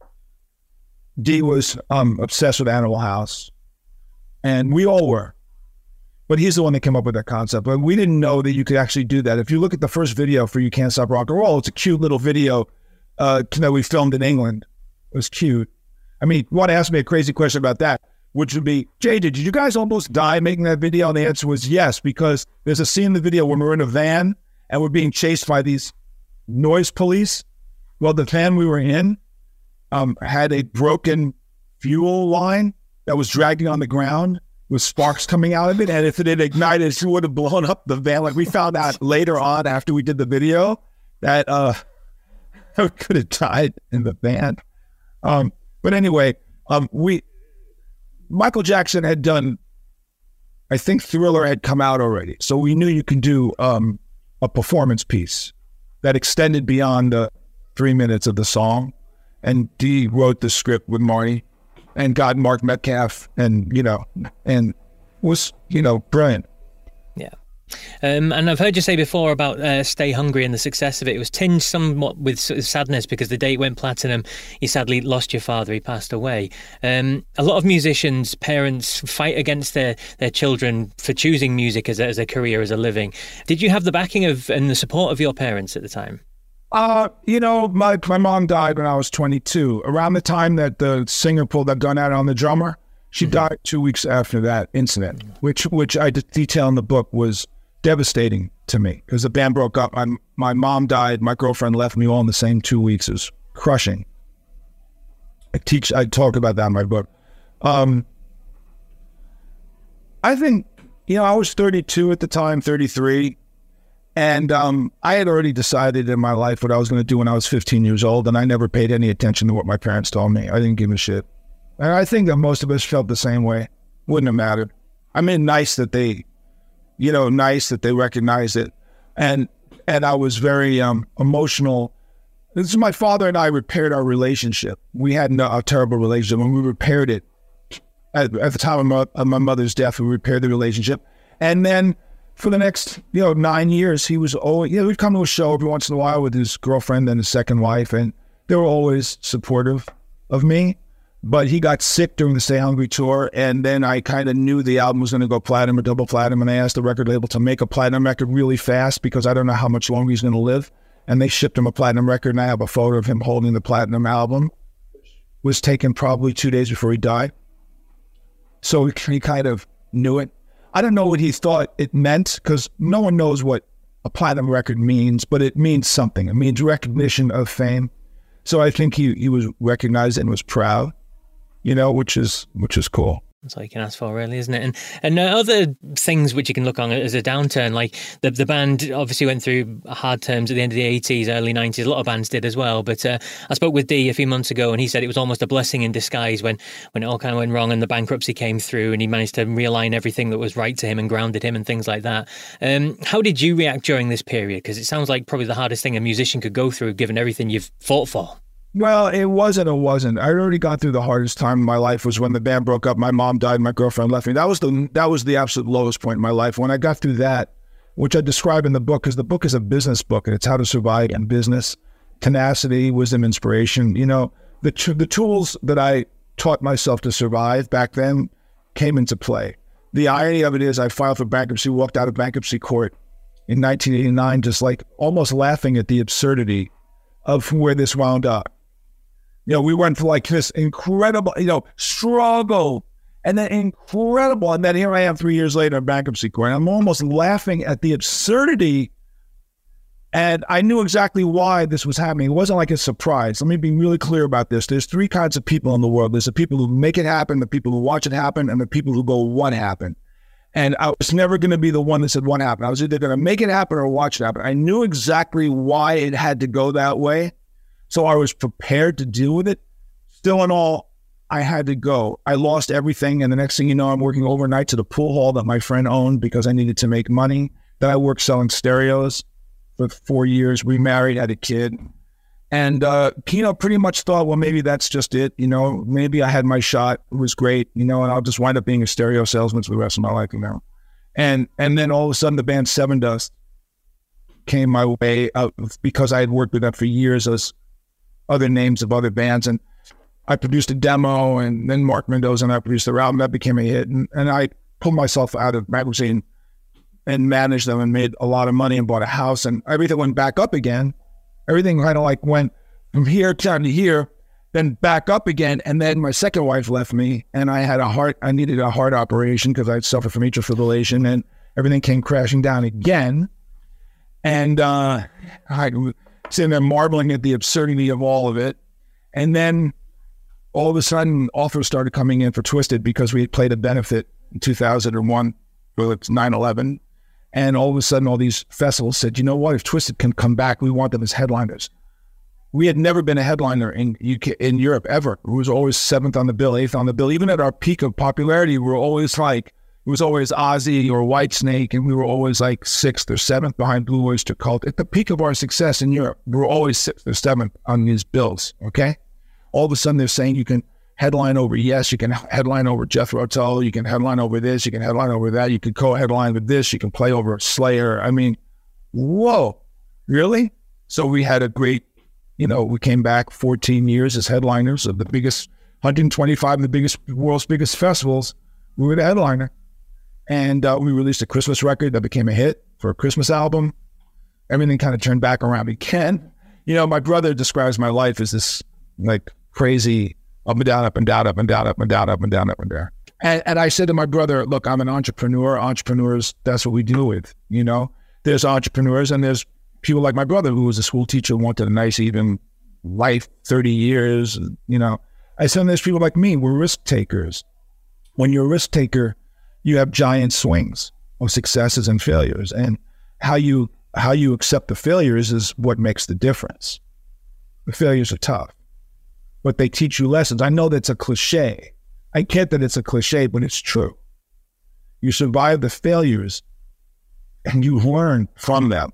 D was um, obsessed with Animal House, and we all were. But he's the one that came up with that concept. But we didn't know that you could actually do that. If you look at the first video for You Can't Stop Rock and Roll, it's a cute little video uh, that we filmed in England. It was cute. I mean, you want to ask me a crazy question about that, which would be, Jay, did you guys almost die making that video? And the answer was yes, because there's a scene in the video when we're in a van and we're being chased by these noise police. Well, the van we were in um, had a broken fuel line that was dragging on the ground with sparks coming out of it. And if it had ignited, it would have blown up the van. Like we found out later on after we did the video that uh, I could have died in the van. Um, but anyway, um, we Michael Jackson had done, I think Thriller had come out already. So we knew you could do um, a performance piece that extended beyond the three minutes of the song. And Dee wrote the script with Marty and got Mark Metcalf and, you know, and was, you know, brilliant. Yeah. Um, and I've heard you say before about uh, Stay Hungry and the success of it. It was tinged somewhat with sadness because the day it went platinum, you sadly lost your father. He passed away. Um, a lot of musicians, parents fight against their, their children for choosing music as a, as a career, as a living. Did you have the backing of and the support of your parents at the time? Uh, you know, my my mom died when I was twenty-two. Around the time that the singer pulled that gun out on the drummer, she mm-hmm. died two weeks after that incident, mm-hmm. which which I detail in the book was devastating to me because the band broke up. My, my mom died. My girlfriend left me all in the same two weeks. It was crushing. I teach, I talk about that in my book. Um, I think, you know, I was thirty-two at the time, thirty-three. And um, I had already decided in my life what I was going to do when I was fifteen years old, and I never paid any attention to what my parents told me. I didn't give a shit. And I think that most of us felt the same way. Wouldn't have mattered. I mean, nice that they, you know, nice that they recognized it. And and I was very um, emotional. This is my father and I repaired our relationship. We had a, a terrible relationship, and we repaired it at, at the time of my, of my mother's death, we repaired the relationship. And then for the next, you know, nine years, he was always, you know, we'd come to a show every once in a while with his girlfriend and his second wife, and they were always supportive of me. But he got sick during the Stay Hungry tour, and then I kind of knew the album was going to go platinum or double platinum, and I asked the record label to make a platinum record really fast because I don't know how much longer he's going to live. And they shipped him a platinum record, and I have a photo of him holding the platinum album. It was taken probably two days before he died. So he kind of knew it. I don't know what he thought it meant, because no one knows what a platinum record means, but it means something. It means recognition of fame. So I think he, he was recognized and was proud, you know, which is which is cool. That's all you can ask for, really, isn't it? And and uh, other things which you can look on as a downturn, like the the band obviously went through hard times at the end of the eighties, early nineties. A lot of bands did as well. But uh, I spoke with Dee a few months ago, and he said it was almost a blessing in disguise when, when it all kind of went wrong and the bankruptcy came through, and he managed to realign everything that was right to him and grounded him and things like that. Um, how did you react during this period? Because it sounds like probably the hardest thing a musician could go through, given everything you've fought for. Well, it wasn't, it wasn't. I already got through the hardest time in my life was when the band broke up. My mom died, my girlfriend left me. That was the that was the absolute lowest point in my life. When I got through that, which I describe in the book, because the book is a business book, and it's how to survive in business, tenacity, wisdom, inspiration. You know, the the tools that I taught myself to survive back then came into play. The irony of it is I filed for bankruptcy, walked out of bankruptcy court in nineteen eighty-nine, just like almost laughing at the absurdity of where this wound up. You know, we went for like this incredible, you know, struggle, and then incredible. And then here I am three years later in bankruptcy court. I'm almost laughing at the absurdity. And I knew exactly why this was happening. It wasn't like a surprise. Let me be really clear about this. There's three kinds of people in the world. There's the people who make it happen, the people who watch it happen, and the people who go, what happened? And I was never going to be the one that said what happened. I was either going to make it happen or watch it happen. I knew exactly why it had to go that way. So I was prepared to deal with it. Still in all, I had to go. I lost everything. And the next thing you know, I'm working overnight to the pool hall that my friend owned because I needed to make money. Then I worked selling stereos for four years, remarried, had a kid. And, uh, you know, pretty much thought, well, maybe that's just it. You know, maybe I had my shot. It was great, you know, and I'll just wind up being a stereo salesman for the rest of my life, you know. And, and then all of a sudden the band Seven Dust came my way uh, because I had worked with them for years as other names of other bands, and I produced a demo, and then Mark Mendoza and I produced their album. That became a hit, and, and I pulled myself out of magazine and managed them and made a lot of money and bought a house, and everything went back up again. Everything kind of like went from here down to here, then back up again, and then my second wife left me, and I had a heart, I needed a heart operation because I'd suffered from atrial fibrillation, and everything came crashing down again, and uh, I sitting there marveling at the absurdity of all of it. And then all of a sudden, offers started coming in for Twisted because we had played a benefit in two thousand one, well, it's nine eleven. And all of a sudden, all these festivals said, you know what, if Twisted can come back, we want them as headliners. We had never been a headliner in U K, in Europe, ever. It was always seventh on the bill, eighth on the bill. Even at our peak of popularity, we were always like, it was always Ozzy or Whitesnake, and we were always like sixth or seventh behind Blue Oyster Cult. At the peak of our success in Europe, we were always sixth or seventh on these bills, okay? All of a sudden, they're saying you can headline over Yes, you can headline over Jethro Tull, you can headline over this, you can headline over that, you can co-headline with this, you can play over Slayer. I mean, whoa, really? So we had a great, you know, we came back fourteen years as headliners of the biggest, one hundred twenty-five of the biggest, world's biggest festivals. We were the headliner. And uh, we released a Christmas record that became a hit for a Christmas album. Everything kind of turned back around again. You know, my brother describes my life as this like crazy up and down, up and down, up and down, up and down, up and down, up and down. And, and I said to my brother, look, I'm an entrepreneur. Entrepreneurs, that's what we deal with. You know, there's entrepreneurs and there's people like my brother who was a school teacher, wanted a nice, even life, thirty years. You know, I said, there's people like me. We're risk takers. When you're a risk taker, you have giant swings of successes and failures, and how you how you accept the failures is what makes the difference. The failures are tough, but they teach you lessons. I know that's a cliche. I get that it's a cliche, but it's true. You survive the failures, and you learn from them,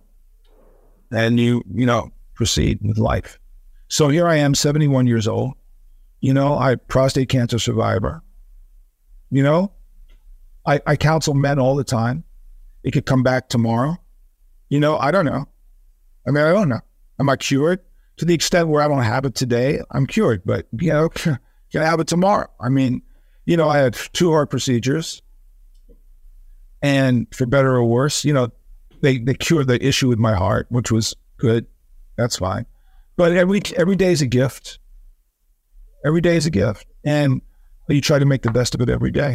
and you you know proceed with life. So here I am, seventy-one years old. You know, I'm prostate cancer survivor. You know, I, I counsel men all the time. It could come back tomorrow. You know, I don't know. I mean, I don't know. Am I cured? To the extent where I don't have it today, I'm cured. But, you know, can I have it tomorrow? I mean, you know, I had two heart procedures. And for better or worse, you know, they, they cured the issue with my heart, which was good. That's fine. But every every day is a gift. Every day is a gift. And you try to make the best of it every day.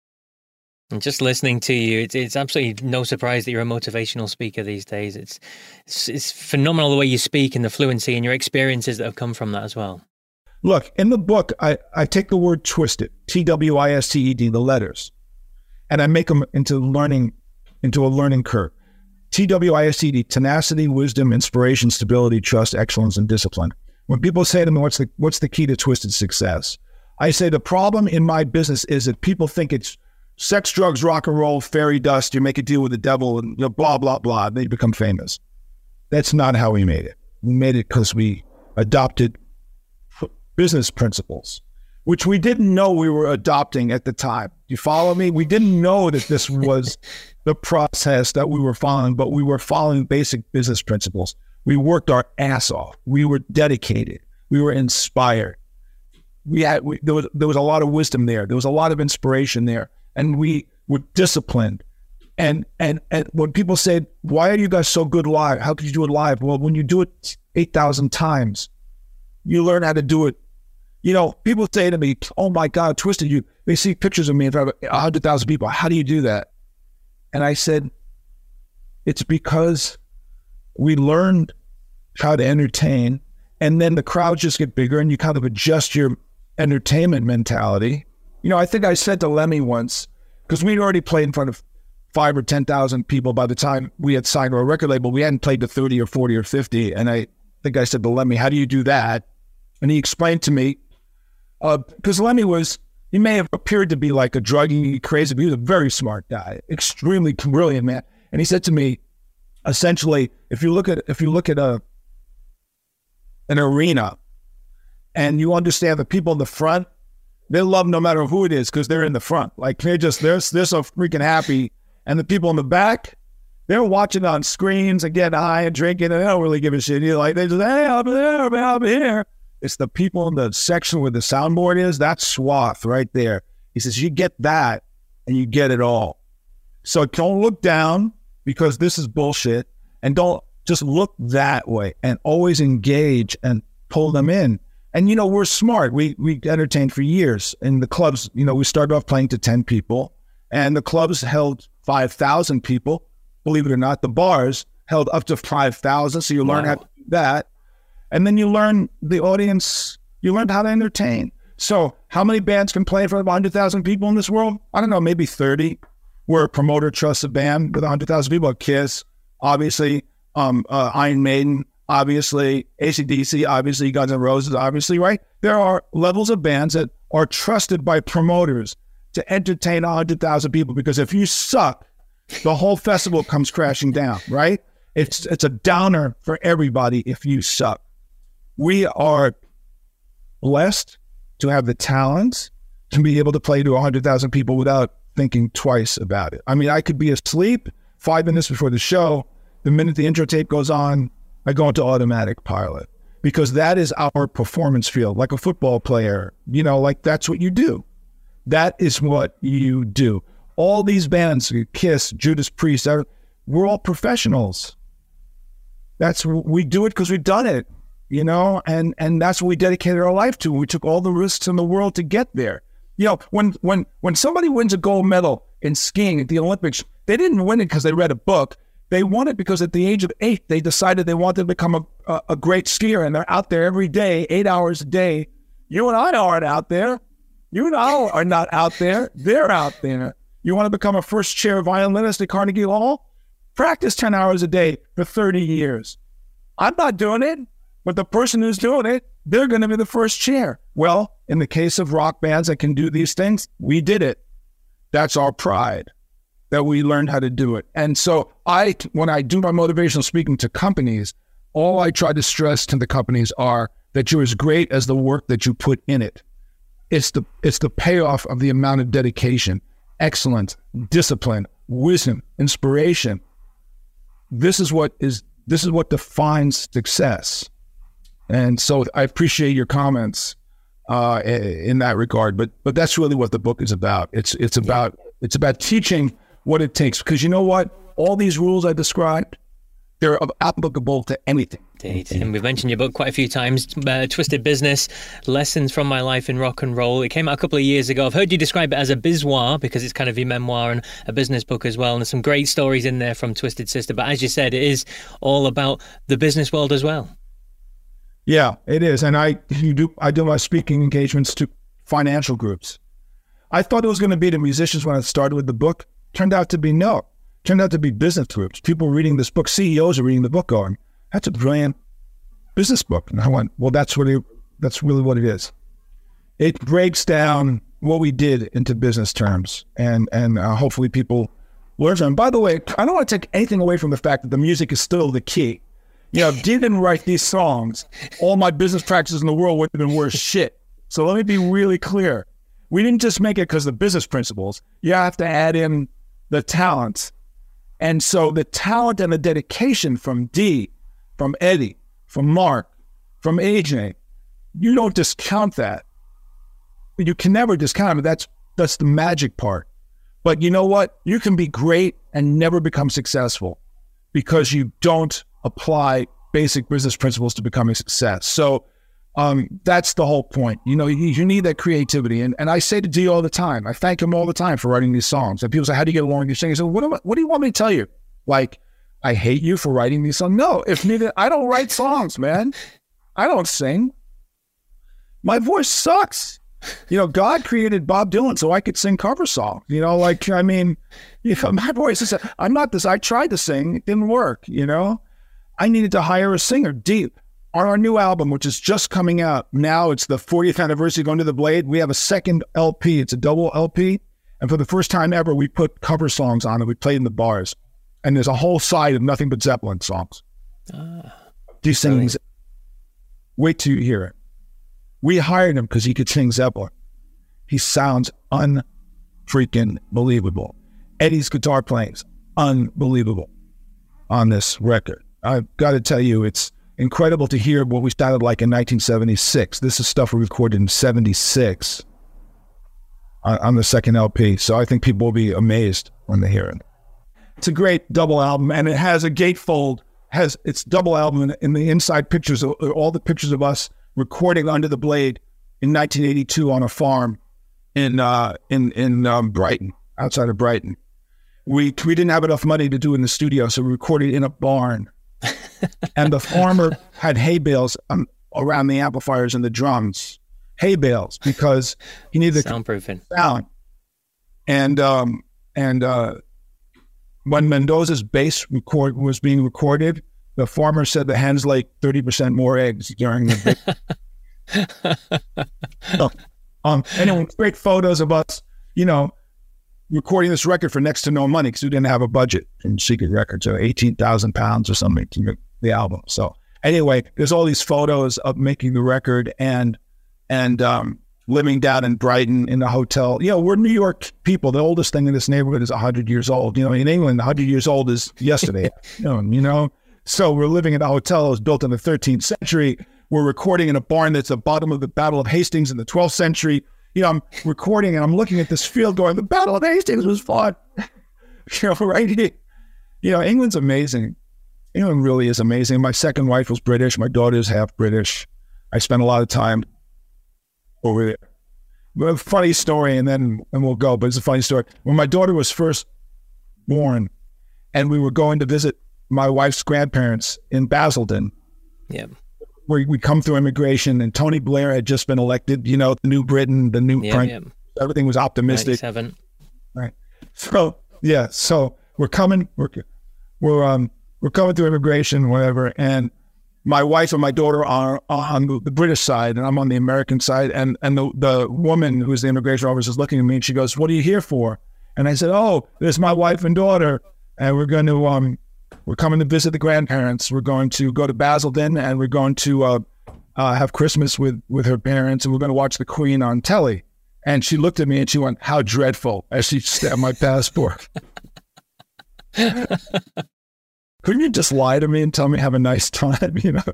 And just listening to you, it's, it's absolutely no surprise that you're a motivational speaker these days. It's, it's it's phenomenal the way you speak and the fluency and your experiences that have come from that as well. Look, in the book, I, I take the word twisted, T W I S T E D, the letters, and I make them into learning, into a learning curve. T W I S T E D, tenacity, wisdom, inspiration, stability, trust, excellence, and discipline. When people say to me, what's the what's the key to twisted success? I say the problem in my business is that people think it's sex, drugs, rock and roll, fairy dust, you make a deal with the devil, and you know, blah, blah, blah, and they become famous. That's not how we made it. We made it because we adopted business principles, which we didn't know we were adopting at the time. You follow me? We didn't know that this was the process that we were following, but we were following basic business principles. We worked our ass off. We were dedicated. We were inspired. We had we, there was there was a lot of wisdom there. There was a lot of inspiration there. And we were disciplined. And, and and when people say, why are you guys so good live? How could you do it live? Well, when you do it eight thousand times, you learn how to do it. You know, people say to me, oh my God, Twisted, you, they see pictures of me in front of one hundred thousand people. How do you do that? And I said, it's because we learned how to entertain, and then the crowds just get bigger and you kind of adjust your entertainment mentality. You know, I think I said to Lemmy once, because we'd already played in front of five or ten thousand people by the time we had signed our record label. We hadn't played to thirty or forty or fifty. And I think I said to Lemmy, how do you do that? And he explained to me, because uh, Lemmy was, he may have appeared to be like a druggy, crazy, but he was a very smart guy, extremely brilliant man. And he said to me, essentially, if you look at if you look at a an arena and you understand the people in the front, they love no matter who it is because they're in the front. Like they're just, they're, they're so freaking happy. And the people in the back, they're watching on screens and getting high and drinking and they don't really give a shit. You're like, they just, hey, I'm there, I'm here. It's the people in the section where the soundboard is, that swath right there. He says, you get that and you get it all. So don't look down because this is bullshit. And don't just look that way and always engage and pull them in. And, you know, we're smart. We we entertained for years. And the clubs, you know, we started off playing to ten people. And the clubs held five thousand people. Believe it or not, the bars held up to five thousand. So you learn wow. how to do that. And then you learn the audience, you learn how to entertain. So how many bands can play in front of one hundred thousand people in this world? I don't know, maybe thirty. Where a promoter trusts a band with one hundred thousand people. Kiss, obviously, um, uh, Iron Maiden, obviously, A C D C, obviously, Guns N' Roses, obviously, right? There are levels of bands that are trusted by promoters to entertain one hundred thousand people because if you suck, the whole festival comes crashing down, right? It's it's a downer for everybody if you suck. We are blessed to have the talents to be able to play to one hundred thousand people without thinking twice about it. I mean, I could be asleep five minutes before the show. The minute the intro tape goes on, I go into automatic pilot because that is our performance field, like a football player. You know, like that's what you do. That is what you do. All these bands, Kiss, Judas Priest, we're all professionals. That's we do it because we've done it, you know, and and that's what we dedicated our life to. We took all the risks in the world to get there. You know, when when when somebody wins a gold medal in skiing at the Olympics, they didn't win it because they read a book. They won it because at the age of eight, they decided they wanted to become a, a, a great skier, and they're out there every day, eight hours a day. You and I aren't out there. You and I are not out there. They're out there. You want to become a first chair violinist at Carnegie Hall? Practice ten hours a day for thirty years. I'm not doing it, but the person who's doing it, they're going to be the first chair. Well, in the case of rock bands that can do these things, we did it. That's our pride, that we learned how to do it. And so I, when I do my motivational speaking to companies, all I try to stress to the companies are that you're as great as the work that you put in it. it's the it's the payoff of the amount of dedication, excellence, discipline, wisdom, inspiration. This is what is this is what defines success. And so I appreciate your comments uh, in that regard. But but that's really what the book is about. It's it's about it's about teaching what it takes. Because you know what? All these rules I described, they're applicable to anything. Indeed. And we've mentioned your book quite a few times, uh, Twisted Business, Lessons from My Life in Rock and Roll. It came out a couple of years ago. I've heard you describe it as a bizarre because it's kind of your memoir and a business book as well. And there's some great stories in there from Twisted Sister. But as you said, it is all about the business world as well. Yeah, it is. And I you do I do my speaking engagements to financial groups. I thought it was going to be the musicians when I started with the book. Turned out to be no. Turned out to be business groups. People reading this book, C E Os are reading the book going, that's a brilliant business book. And I went, well, that's what it, that's really what it is. It breaks down what we did into business terms, and and uh, hopefully people learn from it. And by the way, I don't want to take anything away from the fact that the music is still the key. You know, if Dee didn't write these songs, all my business practices in the world would have been worse shit. So let me be really clear. We didn't just make it because of the business principles. You have to add in the talent. And so the talent and the dedication from Dee, from Eddie, from Mark, from A J, you don't discount that. You can never discount it. That's that's the magic part. But you know what? You can be great and never become successful because you don't apply basic business principles to becoming a success. So um, that's the whole point. You know, you, you need that creativity. And and I say to Dee all the time, I thank him all the time for writing these songs. And people say, how do you get along with these things? I say, what, am I, what do you want me to tell you? Like, I hate you for writing these songs? No, if neither, I don't write songs, man. I don't sing. My voice sucks. You know, God created Bob Dylan so I could sing cover songs. You know, like, I mean, you know, my voice is, I'm not this, I tried to sing, it didn't work, you know? I needed to hire a singer. Deep. On our new album, which is just coming out now, it's the fortieth anniversary of Under the Blade. We have a second L P. It's a double L P. And for the first time ever, we put cover songs on it. We played in the bars. And there's a whole side of nothing but Zeppelin songs. Ah, he sings. Wait till you hear it. We hired him because he could sing Zeppelin. He sounds unfreaking believable. Eddie's guitar playing is unbelievable on this record. I've got to tell you, it's incredible to hear what we sounded like in nineteen seventy-six. This is stuff we recorded in seventy-six on, on the second L P. So I think people will be amazed when they hear it. It's a great double album, and it has a gatefold. Has its double album in, in the inside pictures, all the pictures of us recording Under the Blade in nineteen eighty-two on a farm in uh, in in um, Brighton, outside of Brighton. We we didn't have enough money to do it in the studio, so we recorded in a barn. And the farmer had hay bales um, around the amplifiers and the drums, hay bales, because he needed soundproofing sound. And um, and uh, when Mendoza's bass record was being recorded, the farmer said the hens laid thirty percent more eggs during the. so, um, anyway, great photos of us, you know, recording this record for next to no money because we didn't have a budget in Secret Records, so eighteen thousand pounds or something to make the album. So anyway, there's all these photos of making the record and and um, living down in Brighton in a hotel. You know, we're New York people. The oldest thing in this neighborhood is one hundred years old. You know, in England, one hundred years old is yesterday. you know, you know, so we're living in a hotel that was built in the thirteenth century. We're recording in a barn that's at the bottom of the Battle of Hastings in the twelfth century. You know, I'm recording and I'm looking at this field going, the Battle of Hastings was fought, you know, right here. You know, England's amazing. England really is amazing. My second wife was British. My daughter is half British. I spent a lot of time over there. But a funny story, and then and we'll go, but it's a funny story. When my daughter was first born and we were going to visit my wife's grandparents in Basildon, yeah. where we come through immigration, and Tony Blair had just been elected, you know, the new Britain, the new yeah, prime, yeah. everything was optimistic. ninety-seven Right. So, yeah, so we're coming, we're, we're, um, we're coming through immigration, whatever, and my wife and my daughter are on the British side, and I'm on the American side, and, and the, the woman who's the immigration officer is looking at me, and she goes, what are you here for? And I said, oh, this is my wife and daughter, and we're going to, um, we're coming to visit the grandparents. We're going to go to Basildon, and we're going to uh, uh, have Christmas with, with her parents, and we're going to watch the Queen on telly. And she looked at me and she went, "How dreadful," as she stabbed my passport. Couldn't you just lie to me and tell me have a nice time, you know?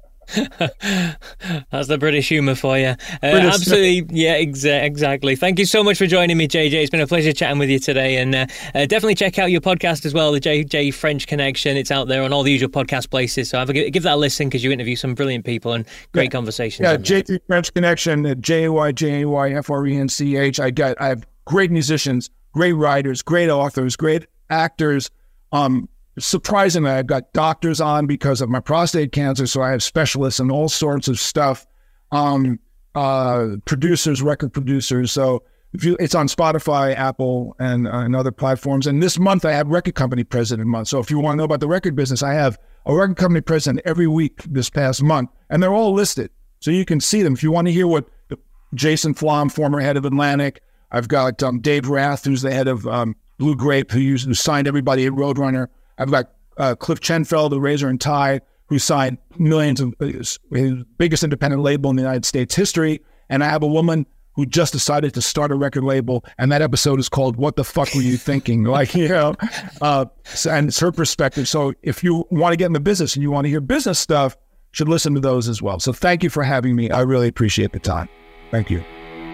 That's the British humour for you. Uh, absolutely, yeah, exa- exactly. Thank you so much for joining me, J J. It's been a pleasure chatting with you today, and uh, uh, definitely check out your podcast as well, the J J French Connection. It's out there on all the usual podcast places, so have a, give that a listen because you interview some brilliant people and great yeah. conversations. Yeah, J J French Connection, J A Y J A Y F R E N C H. I got, I have great musicians, great writers, great authors, great actors. Um, Surprisingly, I've got doctors on because of my prostate cancer, so I have specialists in all sorts of stuff. Um, uh, producers, record producers. So if you, it's on Spotify, Apple, and, uh, and other platforms. And this month I have Record Company President Month. So if you want to know about the record business, I have a Record Company President every week this past month, and they're all listed, so you can see them. If you want to hear what Jason Flom, former head of Atlantic, I've got um, Dave Rath, who's the head of um, Blue Grape, who, used, who signed everybody at Roadrunner. I've got uh, Cliff Chenfeld, the Razor and Tie, who signed millions of his, his biggest independent label in the United States history. And I have a woman who just decided to start a record label, and that episode is called "What the Fuck Were You Thinking?" Like, you know, uh, so, and it's her perspective. So if you want to get in the business and you want to hear business stuff, you should listen to those as well. So thank you for having me. I really appreciate the time. Thank you.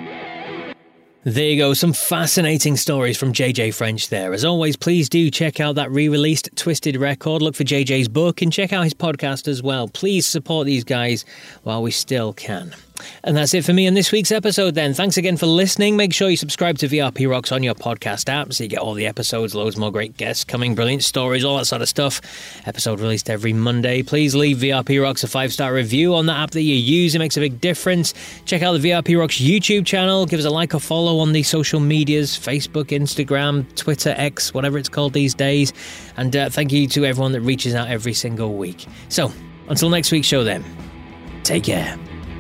There you go, some fascinating stories from J J French there. As always, please do check out that re-released Twisted record, look for J J's book, and check out his podcast as well. Please support these guys while we still can. And that's it for me in this week's episode then. Thanks again for listening. Make sure you subscribe to V R P Rocks on your podcast app so you get all the episodes, loads more great guests coming, brilliant stories, all that sort of stuff. Episode released every Monday. Please leave V R P Rocks a five-star review on the app that you use. It makes a big difference. Check out the V R P Rocks YouTube channel. Give us a like or follow on the social medias, Facebook, Instagram, Twitter, X, whatever it's called these days. And uh, thank you to everyone that reaches out every single week. So, until next week's show then, take care.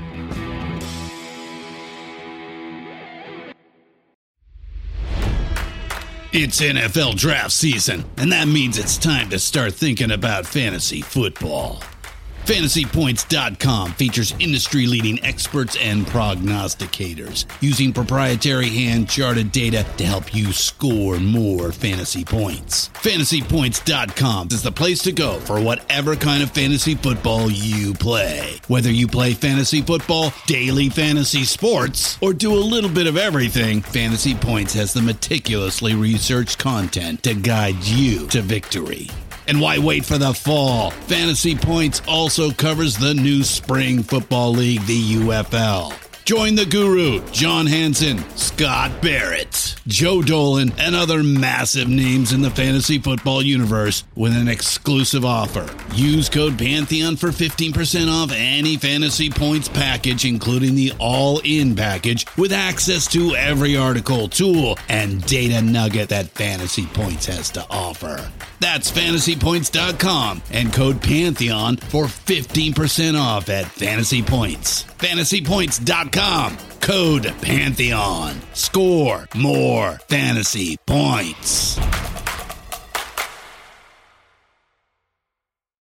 It's N F L draft season, and that means it's time to start thinking about fantasy football. Fantasy Points dot com features industry-leading experts and prognosticators using proprietary hand-charted data to help you score more fantasy points. Fantasy Points dot com is the place to go for whatever kind of fantasy football you play. Whether you play fantasy football, daily fantasy sports, or do a little bit of everything, Fantasy Points has the meticulously researched content to guide you to victory. And why wait for the fall? Fantasy Points also covers the new spring football league, the U F L. Join the guru, John Hansen, Scott Barrett, Joe Dolan, and other massive names in the fantasy football universe with an exclusive offer. Use code Pantheon for fifteen percent off any Fantasy Points package, including the all-in package, with access to every article, tool, and data nugget that Fantasy Points has to offer. That's Fantasy Points dot com and code Pantheon for fifteen percent off at Fantasy Points. Fantasy Points dot com, code Pantheon. Score more fantasy points.